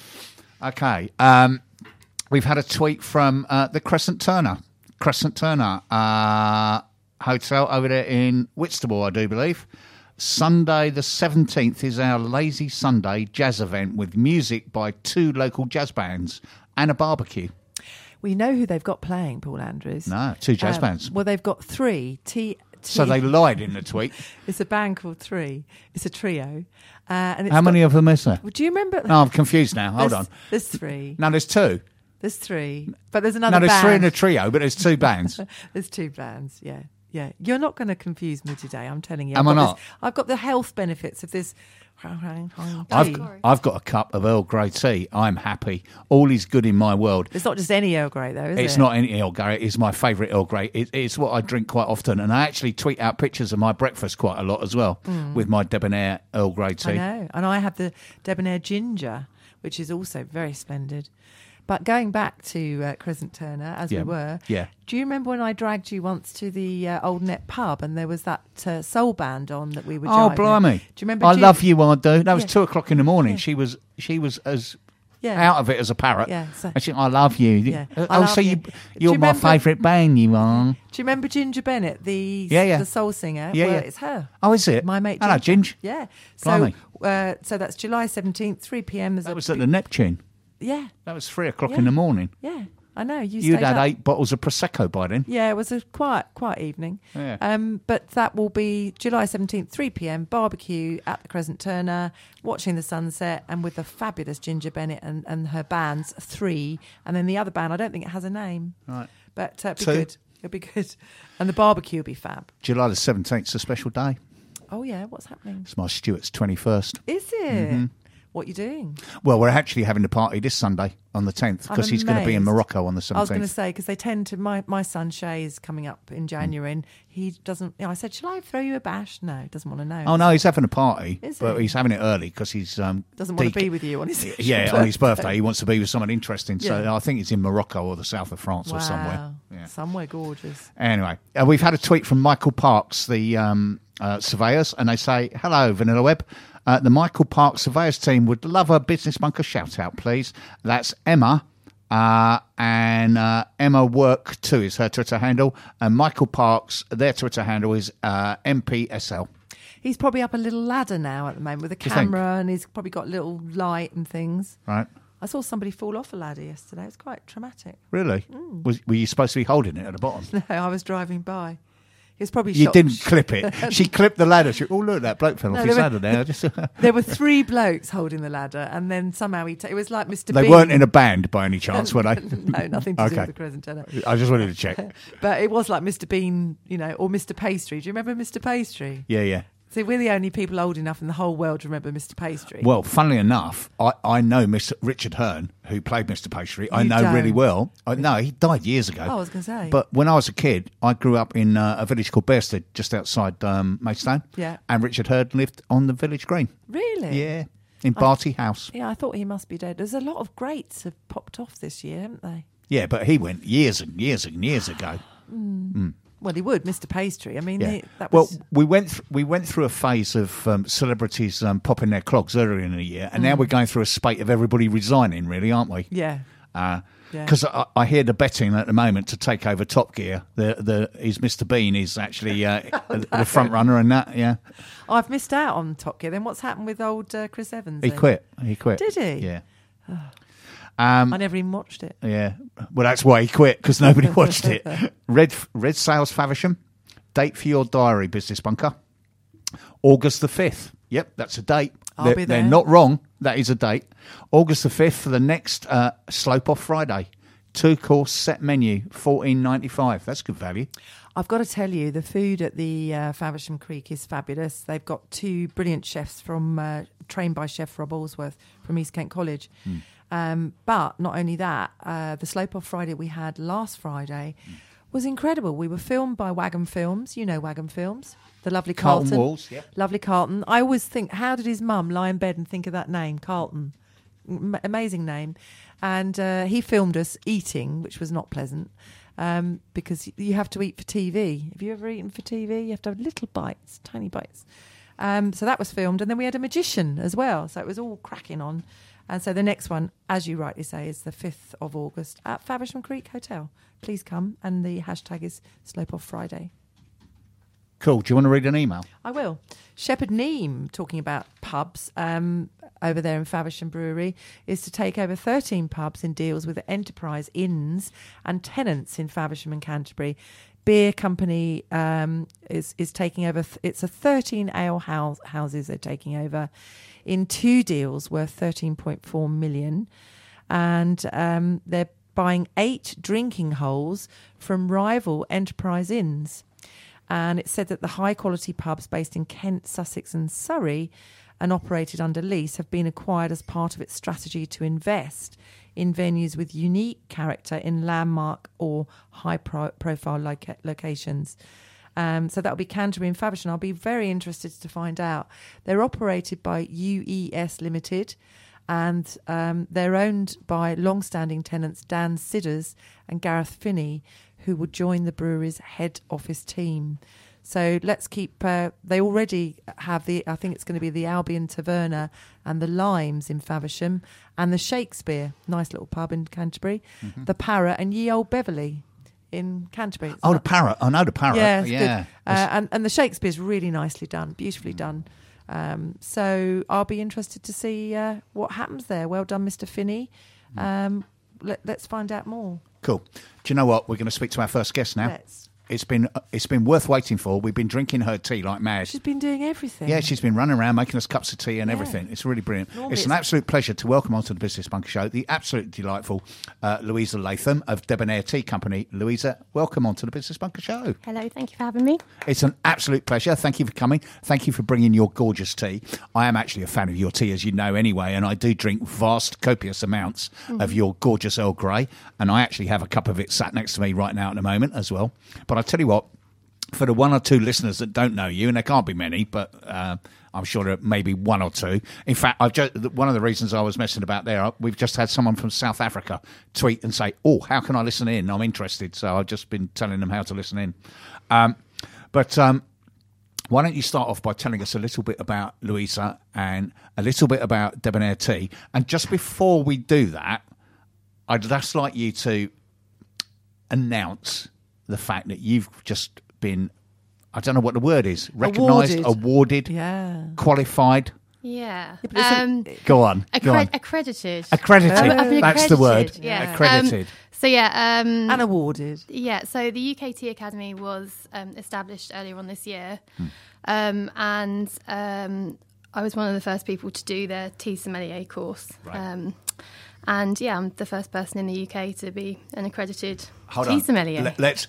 Okay. Um, we've had a tweet from uh, the Crescent Turner. Crescent Turner uh, Hotel over there in Whitstable, I do believe. Sunday the seventeenth is our Lazy Sunday jazz event with music by two local jazz bands and a barbecue. We know who they've got playing, Paul Andrews. No, two jazz Um, bands. Well, they've got three. T- T- So they lied in the tweet. It's a band called Three. It's a trio. Uh, and it's How many got- of them is there? Well, do you remember? No, I'm confused now. Hold There's- on. There's three. No, there's two. There's three. But there's another No, there's band. three in a trio, but there's two bands. There's two bands, yeah. Yeah. You're not going to confuse me today, I'm telling you. Am I've I got not? This, I've got the health benefits of this. I've, I've got a cup of Earl Grey tea. I'm happy. All is good in my world. It's not just any Earl Grey, though, is it? It's not any Earl Grey. It's my favourite Earl Grey. It, it's what I drink quite often. And I actually tweet out pictures of my breakfast quite a lot as well Mm. with my debonair Earl Grey tea. I know. And I have the debonair ginger, which is also very splendid. But going back to uh, Crescent Turner, as Yeah. we were, Yeah. do you remember when I dragged you once to the uh, Old Net pub and there was that uh, soul band on that we were Oh, jiving? blimey. Do you remember? I Gin- love you, I do. That was Yeah. two o'clock in the morning. Yeah. She was she was as Yeah. out of it as a parrot. Yeah, so- And she, I love you. Yeah. Oh, I love so you, you. Do you're you my remember- favourite band, you are. Do you remember Ginger Bennett, the Yeah, yeah. the soul singer? Yeah, well, yeah. it's her. Oh, is it? My mate. Hello, Ginger. Ginge. Yeah. Blimey. So, uh, so that's July seventeenth, three p.m. There's That a was at big- the Neptune. Yeah. That was three o'clock Yeah. in the morning. Yeah, I know. You You'd stayed had up. eight bottles of Prosecco by then. Yeah, it was a quiet, quiet evening. Yeah. Um, but that will be July seventeenth, three p.m. barbecue at the Crescent Turner, watching the sunset, and with the fabulous Ginger Bennett and, and her bands, three, and then the other band. I don't think it has a name, Right. but uh, it'll be Two. good. It'll be good, and the barbecue will be fab. July the seventeenth is a special day. Oh yeah, what's happening? It's my Stuart's twenty-first. Is it? Mhm. What you doing? Well, we're actually having the party this Sunday on the tenth I'm because he's going to be in amazed. Morocco on the I was going to seventeenth. say because they tend to. My, my son Shay is coming up in January, and he doesn't. You know, I said, "Shall I throw you a bash?" No, he doesn't want to know. Oh, no, he's having a party, Is but he? he's having it early because he's... Um, Doesn't want to dec- be with you on his Yeah, on his birthday. He wants to be with someone interesting. So Yeah. I think it's in Morocco or the south of France Wow. or somewhere. Yeah. Somewhere gorgeous. Anyway, uh, we've had a tweet from Michael Parks, the um, uh, surveyors, and they say, hello, Vanilla Web. Uh, the Michael Parks surveyors team would love a Business Bunker shout out, please. That's Emma. Uh, and uh, Emma Work too is her Twitter handle. And Michael Parks, their Twitter handle is uh, M P S L. He's probably up a little ladder now at the moment with a Do you think? camera, and he's probably got little light and things. Right? I saw somebody fall off a ladder yesterday. It was quite traumatic. Really? Mm. Was, were you supposed to be holding it at the bottom? No, I was driving by. He was probably You shocked. didn't clip it. She clipped the ladder. She, oh, look, that bloke fell No, off his there were- ladder there. Just, There were three blokes holding the ladder, and then somehow he. T- it was like Mister They Bean. weren't in a band by any chance, were they? No, nothing to do Okay. with the Crescent Turner. I just wanted to check. But it was like Mister Bean, you know, or Mister Pastry. Do you remember Mister Pastry? Yeah, yeah. See, we're the only people old enough in the whole world to remember Mister Pastry. Well, funnily enough, I, I know Mister Richard Hearn, who played Mister Pastry. I You know really don't. well. I, no, he died years ago. Oh, I was gonna say. But when I was a kid, I grew up in uh, a village called Bearsted, just outside um, Maidstone. Yeah. And Richard Hearn lived on the village green. Really? Yeah, in I- Barty House. Yeah, I thought he must be dead. There's a lot of greats have popped off this year, haven't they? Yeah, but he went years and years and years ago. Mm. Mm. Well, he would, Mister Pastry. I mean, Yeah. he, that Well, was. we went th- we went through a phase of um, celebrities um, popping their clogs earlier in the year, and now Mm. we're going through a spate of everybody resigning, really, aren't we? Yeah. Yeah. Because I, I hear the betting at the moment to take over Top Gear. The the is Mister Bean is actually uh, Oh, the front runner, and that yeah, I've missed out on Top Gear. Then what's happened with old uh, Chris Evans? he then? quit. He quit. Did he? Yeah. Um, I never even watched it. Yeah. Well, that's why he quit, because nobody watched it. Red Red Sales Faversham. Date for your diary, Business Bunker. August the fifth. Yep, that's a date. I'll they're, be they're there. not wrong. That is a date. August the fifth for the next uh, Slope Off Friday. Two course set menu, fourteen ninety five. That's good value. I've got to tell you, the food at the uh, Faversham Creek is fabulous. They've got two brilliant chefs from uh, trained by Chef Rob Allsworth from East Kent College. Mm. Um, but not only that, uh, the Slope Off Friday we had last Friday Mm. was incredible. We were filmed by Wagon Films. You know Wagon Films, the lovely Carlton Carlton. Walls, yeah. Lovely Carlton. I always think, how did his mum lie in bed and think of that name, Carlton? M- amazing name. And uh, he filmed us eating, which was not pleasant. Um, because you have to eat for T V. Have you ever eaten for T V? You have to have little bites, tiny bites. Um, so that was filmed. And then we had a magician as well. So it was all cracking on. And so the next one, as you rightly say, is the fifth of August at Faversham Creek Hotel. Please come. And the hashtag is Slope Off Friday. Cool. Do you want to read an email? I will. Shepherd Neame, talking about pubs um, over there in Faversham Brewery, is to take over thirteen pubs in deals with Enterprise Inns and tenants in Faversham and Canterbury. Beer company um, is is taking over. Th- it's a thirteen ale house, houses they're taking over in two deals worth thirteen point four million, and um, they're buying eight drinking holes from rival Enterprise Inns. And it said that the high-quality pubs based in Kent, Sussex and Surrey and operated under lease have been acquired as part of its strategy to invest in venues with unique character in landmark or high-profile loca- locations. Um, so that'll be Canterbury and Faversham. I'll be very interested to find out. They're operated by U E S Limited, and um, they're owned by long-standing tenants Dan Sidders and Gareth Finney, who will join the brewery's head office team. So let's keep. Uh, they already have the. I think it's going to be the Albion Taverna and the Limes in Faversham, and the Shakespeare, nice little pub in Canterbury, Mhm. the Parrot and Ye Old Beverley in Canterbury. It's Oh, the not- Parrot. I know the Parrot. Yeah, it's yeah. good. Uh, and and the Shakespeare's really nicely done, beautifully done. Um, so I'll be interested to see uh, what happens there. Well done, Mister Finney. Um, let, let's find out more. Cool. Do you know what? We're going to speak to our first guest now. Let's. It's been it's been worth waiting for. We've been drinking her tea like mad. She's been doing everything. Yeah, she's been running around making us cups of tea and Yeah. everything. It's really brilliant. Normally It's an it's- absolute pleasure to welcome onto the Business Bunker Show the absolutely delightful uh, Louisa Latham of Debonair Tea Company. Louisa, welcome onto the Business Bunker Show. Hello, thank you for having me. It's an absolute pleasure. Thank you for coming. Thank you for bringing your gorgeous tea. I am actually a fan of your tea, as you know anyway, and I do drink vast, copious amounts of Mhm. your gorgeous Earl Grey, and I actually have a cup of it sat next to me right now at the moment as well. But I tell you what, for the one or two listeners that don't know you, and there can't be many, but uh, I'm sure there may be one or two. In fact, I've just, one of the reasons I was messing about there, we've just had someone from South Africa tweet and say, oh, how can I listen in? I'm interested. So I've just been telling them how to listen in. Um, but um, why don't you start off by telling us a little bit about Louisa and a little bit about Debonair Tea? And just before we do that, I'd just like you to announce the fact that you've just been, I don't know what the word is, recognised, Awarded. awarded, Yeah. qualified. Yeah. but it's a- Um, Go on, go on. accred- accredited. Accredited. I've- I've been That's the word. accredited, Yeah. Accredited. Um, so yeah. Um, And awarded. Yeah. So the U K Tea Academy was um, established earlier on this year, Hmm. um, and um, I was one of the first people to do their tea sommelier course. Right. Um, and yeah, I'm the first person in the U K to be an accredited Hold tea on. sommelier. Let, let's.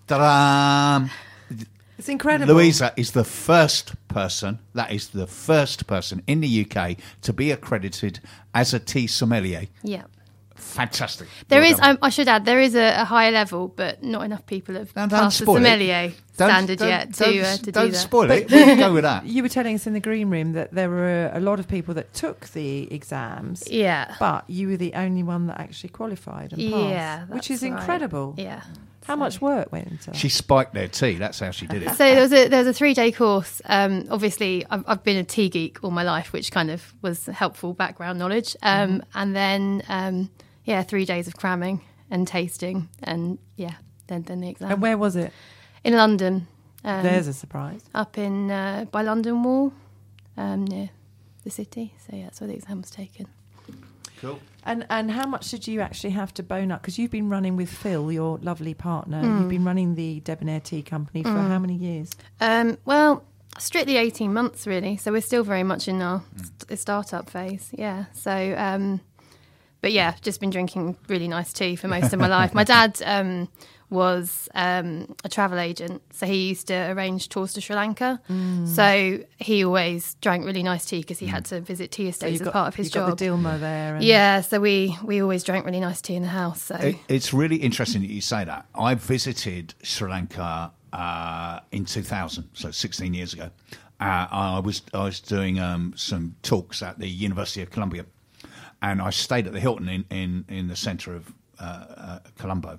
Ta-da! It's incredible. Louisa is the first person, that is the first person in the U K to be accredited as a tea sommelier. Yeah. Fantastic. There Well is, done. um, I should add, there is a, a higher level, but not enough people have Don't passed the spoil it. sommelier Don't- standard don't- yet to, don't- uh, to do don't that. spoil it. We can go with that. You were telling us in the green room that there were a lot of people that took the exams. Yeah. But you were the only one that actually qualified and passed. Yeah, which that's is right. incredible. Yeah. How much work went into that? She spiked their tea. That's how she did it. So there was a there was a three day course. Um, obviously, I've, I've been a tea geek all my life, which kind of was helpful background knowledge. Um, And then um, yeah, three days of cramming and tasting, and yeah, then then the exam. And where was it? In London. Um, There's a surprise. Up in uh, by London Wall, um, near the city. So yeah, that's where the exam was taken. Cool. And and how much did you actually have to bone up? Because you've been running with Phil, your lovely partner. Mm. You've been running the Debonair Tea Company for Mm. how many years? Um, well, strictly eighteen months, really. So we're still very much in our st- startup phase. Yeah. So, um, but yeah, just been drinking really nice tea for most of my life. My dad um, was um, a travel agent, so he used to arrange tours to Sri Lanka. Mm. So he always drank really nice tea because he had to visit tea So estates you've as got- part of his you've job. got the Dilma there. And Yeah, so we, we always drank really nice tea in the house. So It, it's really interesting that you say that. I visited Sri Lanka uh, in two thousand, so sixteen years ago. Uh, I was I was doing um, some talks at the University of Columbia, and I stayed at the Hilton in, in, in the centre of uh, uh, Colombo,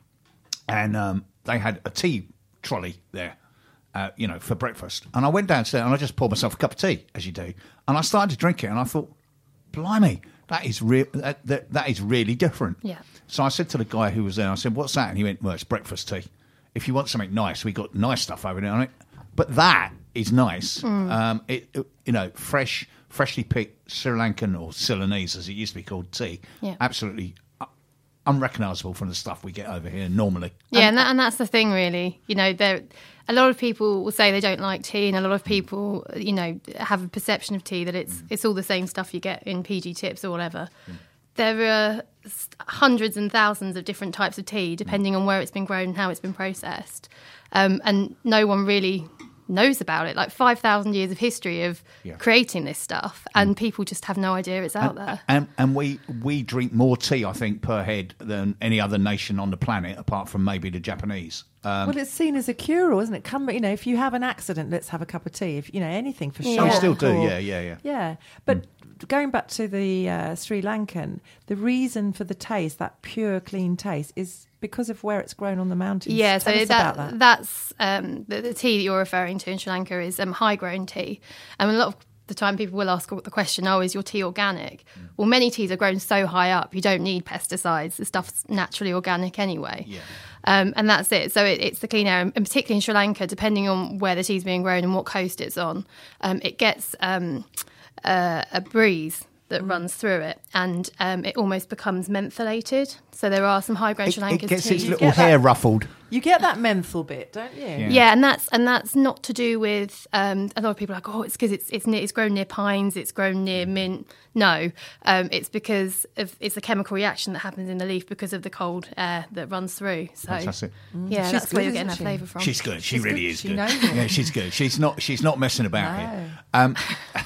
and um, they had a tea trolley there, uh, you know, for breakfast. And I went downstairs and I just poured myself a cup of tea, as you do, and I started to drink it, and I thought, blimey, that is real. That, that, that is really different. Yeah. So I said to the guy who was there, I said, "What's that?" And he went, "Well, it's breakfast tea. If you want something nice, we got nice stuff over there on it. But that is nice. Mm. Um, it, it- you know, fresh, freshly picked Sri Lankan or Ceylonese, as it used to be called, tea. Yeah. Absolutely uh, unrecognisable from the stuff we get over here normally. Yeah, and, that, and that's the thing, really. You know, there a lot of people will say they don't like tea, and a lot of people, you know, have a perception of tea that it's it's all the same stuff you get in P G Tips or whatever. There are s- hundreds and thousands of different types of tea, depending on where it's been grown and how it's been processed, um, and no one really knows about it. Like five thousand years of history of Yeah. creating this stuff, and people just have no idea it's out there. And and we we drink more tea, I think, per head than any other nation on the planet, apart from maybe the Japanese. Um, well, it's seen as a cure, isn't it? Come, you know, if you have an accident, let's have a cup of tea. If you know anything for Oh, shock. we still do, or- yeah, yeah, yeah. Yeah, but going back to the uh, Sri Lankan, the reason for the taste, that pure, clean taste, is because of where it's grown on the mountains. Yeah, Tell so us that, about that. that's um, the, the tea that you're referring to in Sri Lanka is um, high-grown tea. And a lot of the time people will ask the question, oh, is your tea organic? Mm. Well, many teas are grown so high up, you don't need pesticides. The stuff's naturally organic anyway. Yeah. Um, and that's it. So it, it's the clean air. And particularly in Sri Lanka, depending on where the tea's being grown and what coast it's on, um, it gets um, uh, a breeze that mm. runs through it, and um, it almost becomes mentholated. So there are some high-grown Sri Lankan It gets teas. its little hair that, ruffled. You get that menthol bit, don't you? Yeah, yeah and that's and that's not to do with um, a lot of people are like, oh, it's because it's it's near, it's grown near pines, it's grown near mint. No, um, it's because of it's a chemical reaction that happens in the leaf because of the cold air that runs through. So Fantastic. Mm. yeah, She's that's good, where you're getting that isn't she? flavour from. She's good. She She's really good. is She good. knows it. Yeah, she's good. She's not. She's not messing about No. here. Um,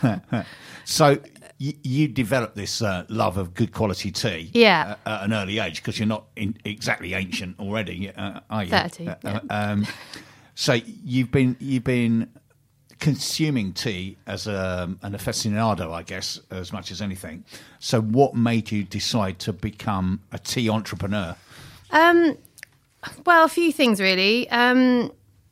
so you, you developed this uh, love of good quality tea. Yeah. uh, at an early age, because you're not in, exactly ancient already, uh, are you? thirty, Uh, yeah. um, so you've been you've been consuming tea as a, an aficionado, I guess, as much as anything. So what made you decide to become a tea entrepreneur? Um, well, a few things really. Um,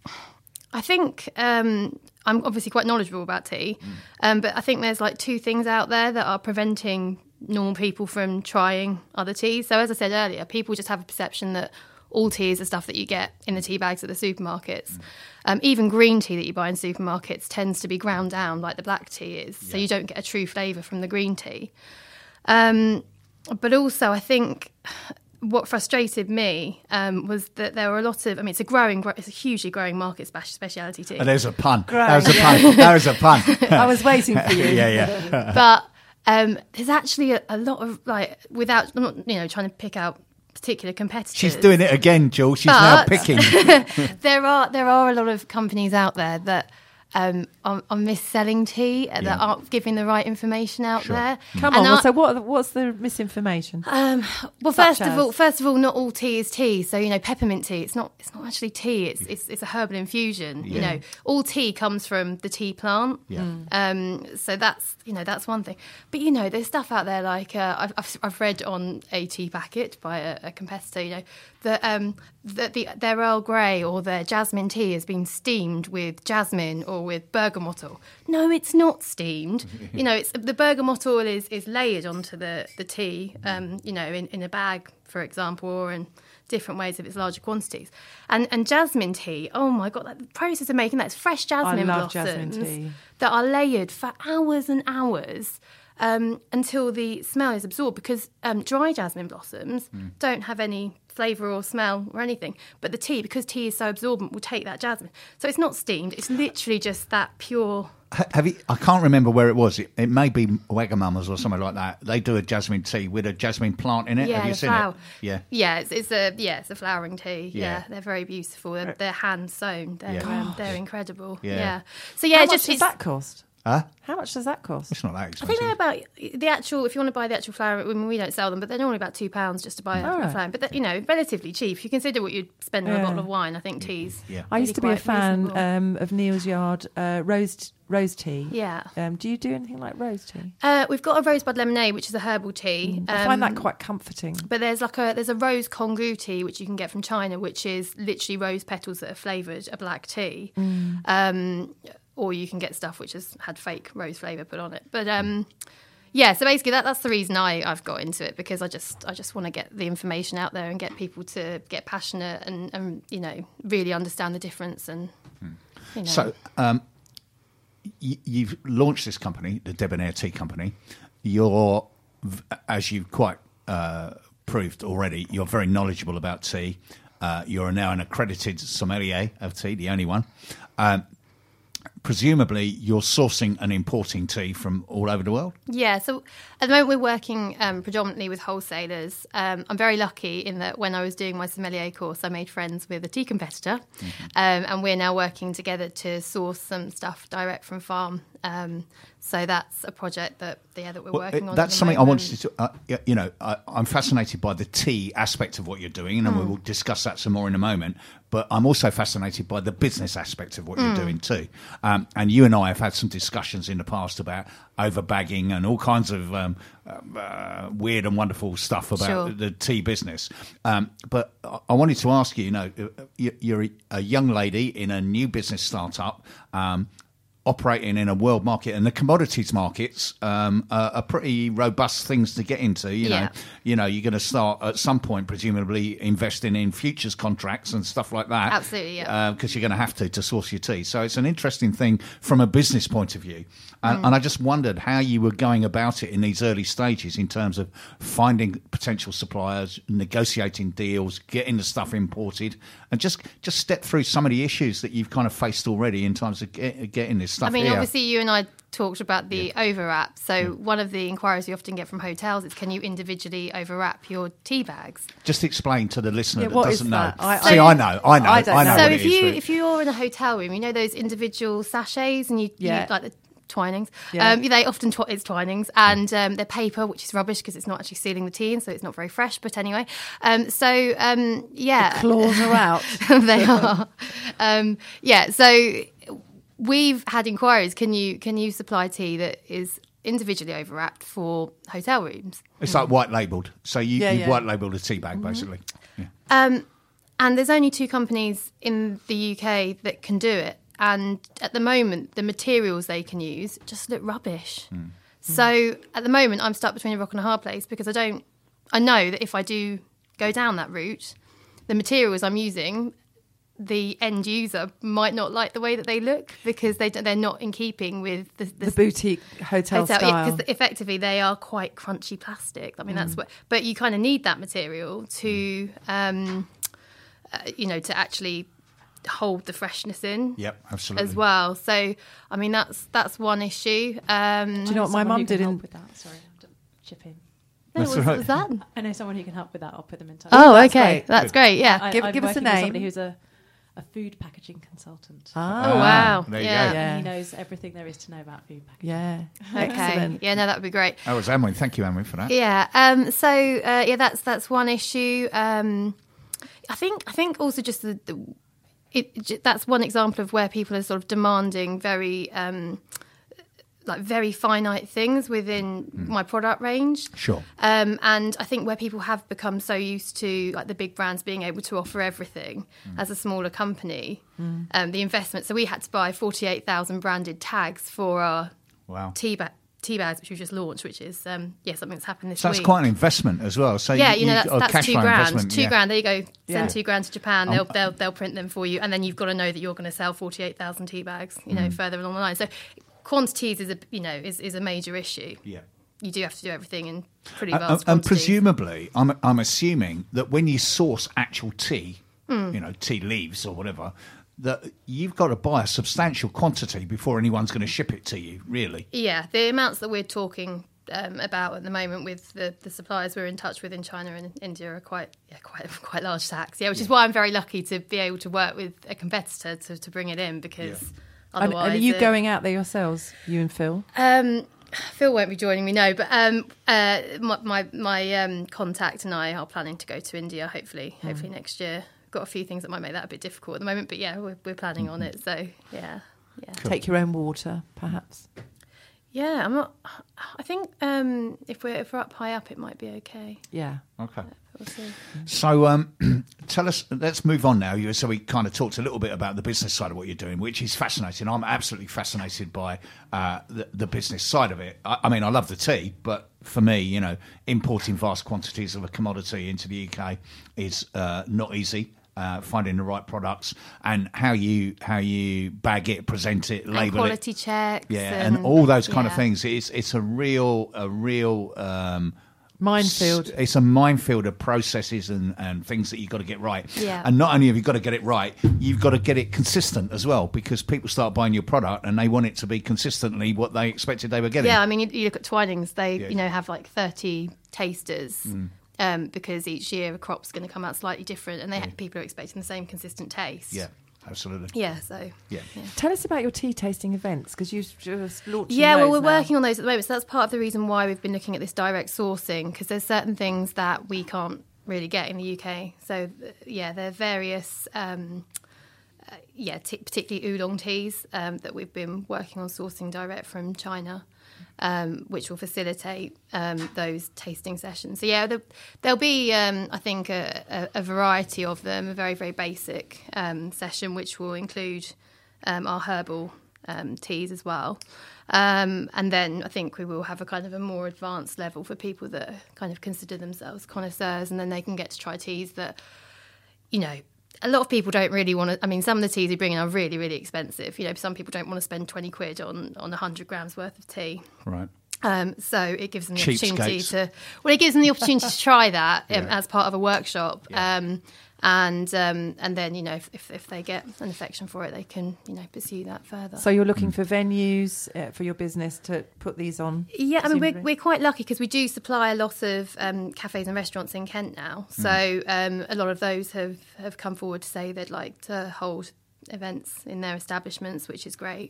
I think um, I'm obviously quite knowledgeable about tea, mm. um, but I think there's like two things out there that are preventing normal people from trying other teas. So as I said earlier, people just have a perception that all tea is the stuff that you get in the tea bags at the supermarkets. Mm. Um, even green tea that you buy in supermarkets tends to be ground down like the black tea is, yeah. so you don't get a true flavour from the green tea. Um, but also, I think what frustrated me um, was that there were a lot of, I mean, it's a growing, it's a hugely growing market, speciality tea. Oh, there's a pun. Growing, That was a yeah. pun. That was a pun. I was waiting for you. yeah, yeah. But um, there's actually a, a lot of, like, without, I'm not, you know, trying to pick out particular competitors. She's doing it again, Jules. She's But now picking. there are there are a lot of companies out there that um, are, are mis-selling tea, uh, Yeah. that aren't giving the right information out Sure. there. Come And on. I- So what? What's the misinformation? Um, well, Such first of as? all, first of all, not all tea is tea. So you know, peppermint tea. It's not. It's not actually tea. It's it's, it's a herbal infusion. You Yeah. know, all tea comes from the tea plant. Yeah. Mm. Um. So that's you know that's one thing. But you know, there's stuff out there like uh, I've, I've I've read on a tea packet by a, a competitor. You know that um that the their Earl Grey or their jasmine tea has been steamed with jasmine or with bergamot oil. No, it's not steamed. you know, it's the bergamot oil is is layered onto the the tea. Um, you know, in, in a bag, for example, or in different ways if it's larger quantities. And and jasmine tea, oh my God, like the process of making that, it's fresh jasmine love blossoms jasmine tea. that are layered for hours and hours um, until the smell is absorbed, because um, dry jasmine blossoms Mm. don't have any flavour or smell or anything. But the tea, because tea is so absorbent, will take that jasmine. So it's not steamed, it's literally just that pure... Ha- Have you? I can't remember where it was. It, it may be Wagamama's or something like that. They do a jasmine tea with a jasmine plant in it. Yeah, Have you the seen flower. it? Yeah. Yeah, it's, it's a yeah, it's a flowering tea. Yeah, Yeah. they're very beautiful. They're, they're hand sewn. They're Yeah. um, they're incredible. Yeah. Yeah. So yeah, How just much does it's- that cost? Huh? How much does that cost? It's not that I expensive. think they're about the actual. If you want to buy the actual flower, I mean, we don't sell them, but they're normally about two pounds just to buy a, Oh, a right. flower. But they're, you know, relatively cheap. If you consider what you'd spend on a Yeah. bottle of wine, I think teas. Yeah. I used to be really a quite fan reasonable. um, of Neil's Yard uh, rose rose tea. Yeah. Um, do you do anything like rose tea? Uh, we've got a rosebud lemonade, which is a herbal tea. I find that Um, quite comforting. But there's like a there's a rose kongu tea which you can get from China, which is literally rose petals that are flavoured a black tea. Mm. Um, or you can get stuff which has had fake rose flavour put on it. But um, yeah, so basically that that's the reason I I've got into it, because I just I just want to get the information out there and get people to get passionate and, and you know really understand the difference and you know. So, um, y- you've launched this company, the Debonair Tea Company. You're, v- as you've quite uh, proved already, you're very knowledgeable about tea. Uh, you're now an accredited sommelier of tea, the only one. Um, presumably, you're sourcing and importing tea from all over the world. Yeah, so at the moment we're working um, predominantly with wholesalers. Um, I'm very lucky in that when I was doing my sommelier course, I made friends with a tea competitor, Mm-hmm. um, and we're now working together to source some stuff direct from farm. Um, so that's a project that yeah that we're Well, working uh, on. That's at the something I moment. wanted to. Uh, y- you know, I, I'm fascinated by the tea aspect of what you're doing, and we Mm. will discuss that some more in a moment. But I'm also fascinated by the business aspect of what Mm. you're doing too. Um, Um, and you and I have had some discussions in the past about overbagging and all kinds of um, uh, weird and wonderful stuff about Sure. the tea business. Um, but I- I wanted to ask you, you know, you- you're a young lady in a new business startup, um, operating in a world market, and the commodities markets um, are, are pretty robust things to get into. You Yeah. know, you know, you're going to start at some point, presumably investing in futures contracts and stuff like that. Absolutely, yeah. Because you're going to have to to source your tea. So it's an interesting thing from a business point of view. And, Mm. and I just wondered how you were going about it in these early stages in terms of finding potential suppliers, negotiating deals, getting the stuff imported, and just just step through some of the issues that you've kind of faced already in terms of get, getting this stuff I mean, here. obviously, you and I talked about the overwrap. So one of the inquiries we often get from hotels is, can you individually overwrap your tea bags? Just explain to the listener Yeah, that what is doesn't know. that? I- See, I- I know, I know, I I, don't know. know. So what if it is, you but- if you're in a hotel room, you know those individual sachets, and you, Yeah. you like the Twinings. Yeah. Um, they often tw- it's Twinings, and um, they're paper, which is rubbish because it's not actually sealing the tea, and so it's not very fresh. But anyway, um, so um, yeah, The claws are out. they are. Um, yeah, so we've had inquiries. Can you can you supply tea that is individually overwrapped for hotel rooms? It's like white labelled. So you, Yeah, you've yeah. white labelled a tea bag, basically. Yeah. Um, and there's only two companies in the U K that can do it. And at the moment, the materials they can use just look rubbish. So at the moment, I'm stuck between a rock and a hard place because I don't. I know that if I do go down that route, the materials I'm using, the end user might not like the way that they look because they don't- they're not in keeping with the, The boutique hotel style. because effectively they are quite crunchy plastic. I mean, that's Mm. what. But you kind of need that material to, um, uh, you know, to actually hold the freshness in. Yep, absolutely. As well. So, I mean, that's that's one issue. Um, Do you know what my mum did in? with that? Sorry, I have to chip in. No, That's what was, all right. was that? I know someone who can help with that. I'll put them in touch. Oh, that's okay, great. that's great. Yeah, I, Give- I'm give us a working with name. Somebody who's a, a food packaging consultant. Ah. Oh, wow. There you Yeah. go. Yeah. He knows everything there is to know about food packaging. Yeah. Okay. Excellent. Yeah, no, that would be great. That was Amway. Thank you, Amway, for that. Yeah. Um, so uh, yeah, that's that's one issue. Um, I think I think also just the, the it, j- that's one example of where people are sort of demanding very um, like very finite things within my product range. Sure. Um, and I think where people have become so used to like the big brands being able to offer everything as a smaller company, Mm. um, the investment. So we had to buy forty-eight thousand branded tags for our Wow. tea bag. Tea bags, which we just launched, which is um, yeah something that's happened this So week. that's quite an investment as well. So yeah, you, you know you've that's, got a that's cash two flow grand. investment, Two yeah. grand. There you go. Send Yeah. two grand to Japan. Um, They'll they'll they'll print them for you, and then you've got to know that you're going to sell forty-eight thousand tea bags. You know, Mm. further along the line. So quantities is a you know is, is a major issue. Yeah. You do have to do everything in pretty And- vast and, and quantities. presumably, I'm I'm assuming that when you source actual tea, Mm. you know, tea leaves or whatever, that you've got to buy a substantial quantity before anyone's going to ship it to you. Really. Yeah, the amounts that we're talking um, about at the moment with the, the suppliers we're in touch with in China and India are quite yeah quite quite large stacks. Yeah, which is why I'm very lucky to be able to work with a competitor to, to bring it in because And, otherwise. and are you it- going out there yourselves, you and Phil? Um, Phil won't be joining me, no, but um, uh, my my, my um, contact and I are planning to go to India. Hopefully, Mm. hopefully next year. Got a few things that might make that a bit difficult at the moment, but yeah, we're, we're planning on it. So yeah, yeah. Take your own water, perhaps. Yeah, I'm not. I think um, if we're if we're up high up, it might be okay. Yeah. Okay. We'll see. So um, tell us, let's move on now. You- So we kind of talked a little bit about the business side of what you're doing, which is fascinating. I'm absolutely fascinated by uh, the, the business side of it. I, I mean, I love the tea, but for me, you know, importing vast quantities of a commodity into the U K is uh, not easy. Uh, finding the right products and how you how you bag it, present it, And label quality it, checks. yeah, and, and all those kind of yeah. things. It's it's a real a real um, Minefield. s- It's a minefield of processes and, and things that you've got to get right. Yeah. And not only have you got to get it right, you've got to get it consistent as well, because people start buying your product and they want it to be consistently what they expected they were getting. Yeah, I mean, you, you look at Twinings; they Yeah. you know have like thirty tasters. Mm. Um, because each year a crop's going to come out slightly different, and they people are expecting the same consistent taste. Yeah, absolutely. Yeah, so Yeah. Tell us about your tea tasting events, because you've just launched Yeah, well, those we're now. working on those at the moment. So that's part of the reason why we've been looking at this direct sourcing, because there's certain things that we can't really get in the U K. So, th- yeah, there are various um, uh, yeah, t- particularly oolong teas um, that we've been working on sourcing direct from China, um, which will facilitate um, those tasting sessions. So yeah, the, there'll be, um, I think, a, a, a variety of them. A very very basic um, session, which will include um, our herbal um, teas as well. Um, and then I think we will have a kind of a more advanced level for people that kind of consider themselves connoisseurs, and then they can get to try teas that, you know, a lot of people don't really want to. I mean, some of the teas we bring in are really, really expensive. You know, some people don't want to spend twenty quid on on one hundred grams worth of tea. Right. Um, so it gives them the Cheapskates. opportunity to. Well, it gives them the opportunity to try that um, Yeah. as part of a workshop. Yeah. Um, and um, and then, you know, if, if if they get an affection for it, they can, you know, pursue that further. So you're looking for venues uh, for your business to put these on? Yeah, I mean, we're, presumably? we're quite lucky because we do supply a lot of um, cafes and restaurants in Kent now. So um, a lot of those have, have come forward to say they'd like to hold events in their establishments, which is great.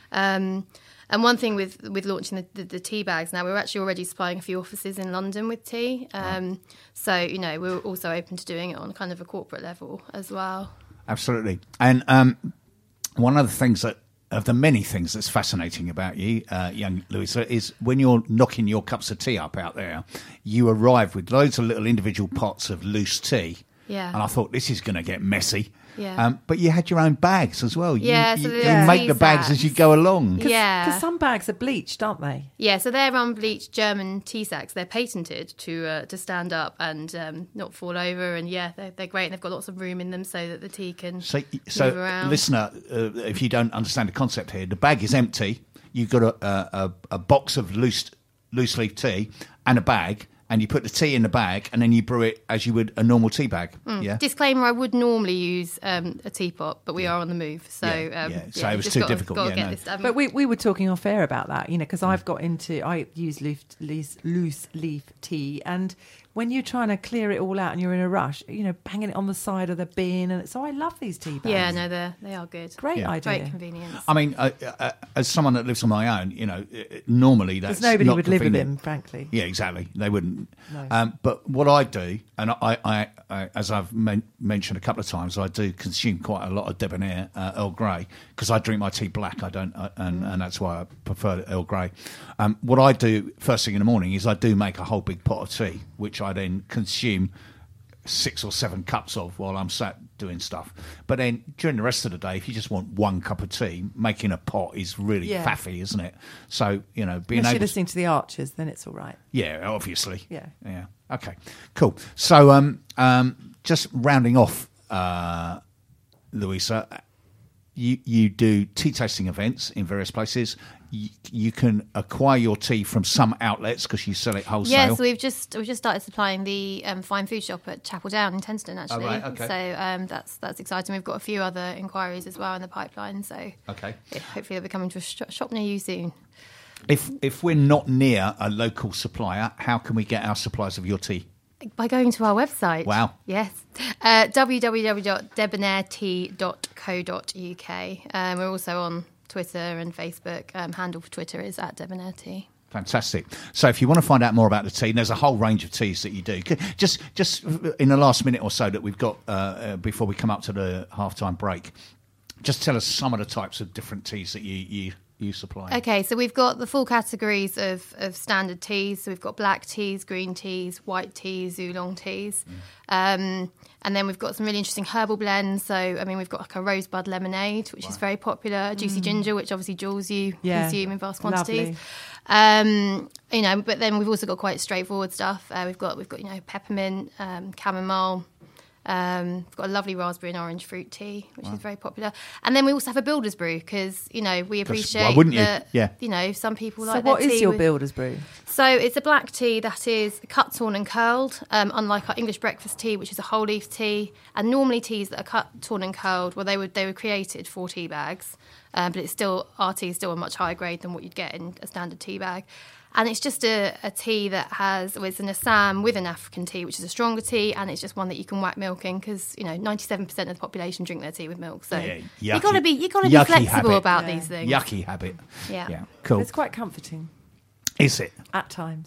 Um, and one thing with, with launching the, the, the tea bags now, we're actually already supplying a few offices in London with tea. Um, so, you know, we're also open to doing it on kind of a corporate level as well. Absolutely. And um, one of the things that, of the many things that's fascinating about you, uh, young Louisa, is when you're knocking your cups of tea up out there, you arrive with loads of little individual pots of loose tea. Yeah. And I thought, this is going to get messy. Yeah. Um, but you had your own bags as well. You- Yeah, You, so you, the tea make the bags sacks. as you go along. Cause, Yeah. Because some bags are bleached, aren't they? Yeah, so they're unbleached German tea sacks. They're patented to uh, to stand up and um, not fall over. And yeah, they're, they're great. And they've got lots of room in them so that the tea can So, move so around. listener, uh, if you don't understand the concept here, the bag is empty. You've got a, a, a, a box of loose loose leaf tea and a bag, and you put the tea in the bag, and then you brew it as you would a normal tea bag. Mm. Yeah. Disclaimer: I would normally use um, a teapot, but we are on the move, so Yeah, um, yeah. So it was just too gotta- difficult, gotta yeah, get no. this done. But we, we were talking off air about that, you know, because I've got into, I use loose, loose, loose leaf tea, and when you're trying to clear it all out and you're in a rush, you know, banging it on the side of the bin, and so I love these tea bags. yeah, no, they they are good. Great Yeah. idea. Great convenience. I mean, uh, uh, as someone that lives on my own, you know, uh, normally that's Because nobody not would live with convenient. him, frankly. Yeah, exactly. They wouldn't. No. Um, but what I do, and I, I, I as I've men- mentioned a couple of times, I do consume quite a lot of debonair uh, Earl Grey because I drink my tea black. I don't, uh, and, and that's why I prefer Earl Grey. Um, what I do first thing in the morning is I do make a whole big pot of tea, which I then consume six or seven cups of while I'm sat doing stuff. But then during the rest of the day, if you just want one cup of tea, making a pot is really Yeah. faffy, isn't it? So, you know, being Unless able you're to, listening to the Archers, then it's all right. yeah, obviously. Yeah. Yeah. Okay. Cool. So, um, um, just rounding off, uh, Louisa, you you do tea tasting events in various places. You, you can acquire your tea from some outlets because you sell it wholesale. Yeah, so we've just we've just started supplying the um, fine food shop at Chapel Down in Tenston, actually. Oh, right, okay. So um, that's that's exciting. We've got a few other inquiries as well in the pipeline. So Okay. yeah, hopefully they'll be coming to a sh- shop near you soon. If if we're not near a local supplier, how can we get our supplies of your tea? By going to our website. Wow. Yes. Uh, w w w dot debonair tea dot co dot u k. Um, we're also on Twitter and Facebook. Um, handle for Twitter is at Debonair Tea. Fantastic. So if you want to find out more about the tea, there's a whole range of teas that you do. C- Just just in the last minute or so that we've got uh, uh, before we come up to the halftime break, just tell us some of the types of different teas that you, you, you supply. Okay, so we've got the full categories of, of standard teas. So we've got black teas, green teas, white teas, oolong teas. Um, and then we've got some really interesting herbal blends. So, I mean, we've got like a rosebud lemonade, which is very popular, juicy Mm. ginger, which obviously Jules you Yeah, consume in vast quantities. lovely. Um, you know, but then we've also got quite straightforward stuff. Uh, we've got, we've got, you know, peppermint, um, chamomile. Um, we've got a lovely raspberry and orange fruit tea, which Wow. is very popular. And then we also have a builder's brew because, you know, we 'Cause appreciate why wouldn't you? that, Yeah. you know, some people So like what their is tea your with- builder's brew? So it's a black tea that is cut, torn and curled, um, unlike our English breakfast tea, which is a whole leaf tea. And normally teas that are cut, torn and curled, well, they were, they were created for tea bags, um, but it's still, our tea is still a much higher grade than what you'd get in a standard tea bag. And it's just a, a tea that has, well, it's an Assam with an African tea, which is a stronger tea, and it's just one that you can whack milk in because, you know, ninety-seven percent of the population drink their tea with milk. So Yeah, you yucky- got to be you got to be yucky flexible habit. about Yeah. these things. Yucky habit. Yeah. Yeah. Cool. It's quite comforting Is it? at times.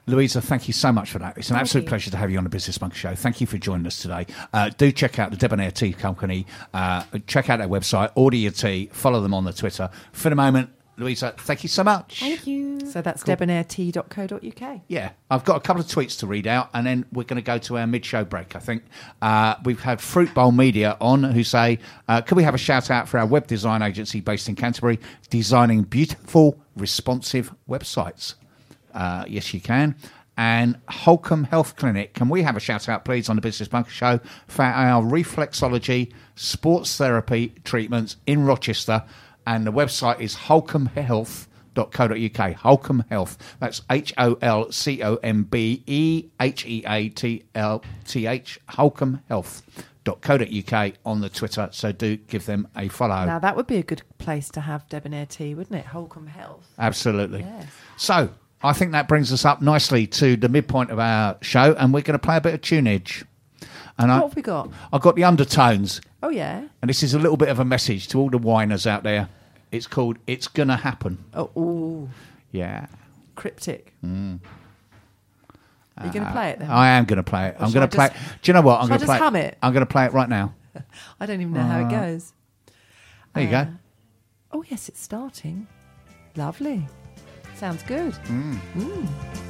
Louisa, thank you so much for that. It's an Thank absolute you. pleasure to have you on the Business Bunker Show. Thank you for joining us today. Uh, do check out the Debonair Tea Company. Uh, check out their website, order your tea, follow them on the Twitter. For the moment, Louisa, thank you so much. Thank you. So that's debonair tea dot co dot uk. Yeah, I've got a couple of tweets to read out, and then we're going to go to our mid-show break, I think. Uh, we've had Fruit Bowl Media on, who say, uh, could we have a shout-out for our web design agency based in Canterbury, designing beautiful, responsive websites? Uh, yes, you can. And Holcomb Health Clinic, can we have a shout-out, please, on the Business Bunker Show for our reflexology sports therapy treatments in Rochester? And the website is holcomb health dot co dot uk. Holcomb Health. That's H O L C O M B E H E A T L T H. holcomb health dot co dot uk on the Twitter. So do give them a follow. Now, that would be a good place to have debonair tea, wouldn't it? Holcomb Health. Absolutely. Yes. So I think that brings us up nicely to the midpoint of our show, and we're going to play a bit of tunage. And What I, have we got? I've got the Undertones. Oh, yeah. And this is a little bit of a message to all the whiners out there. It's called It's Gonna Happen. Oh, ooh. Yeah. Cryptic. Mm. Are you going to play it then? I am going to play it. Or I'm shall going I to play it. just- Do you know what? I'm shall I going to just play hum it? I'm going to play it right now. I don't even know how it Uh, goes. There you Uh, go. Oh, yes, it's starting. Lovely. Sounds good. Mm. Mm.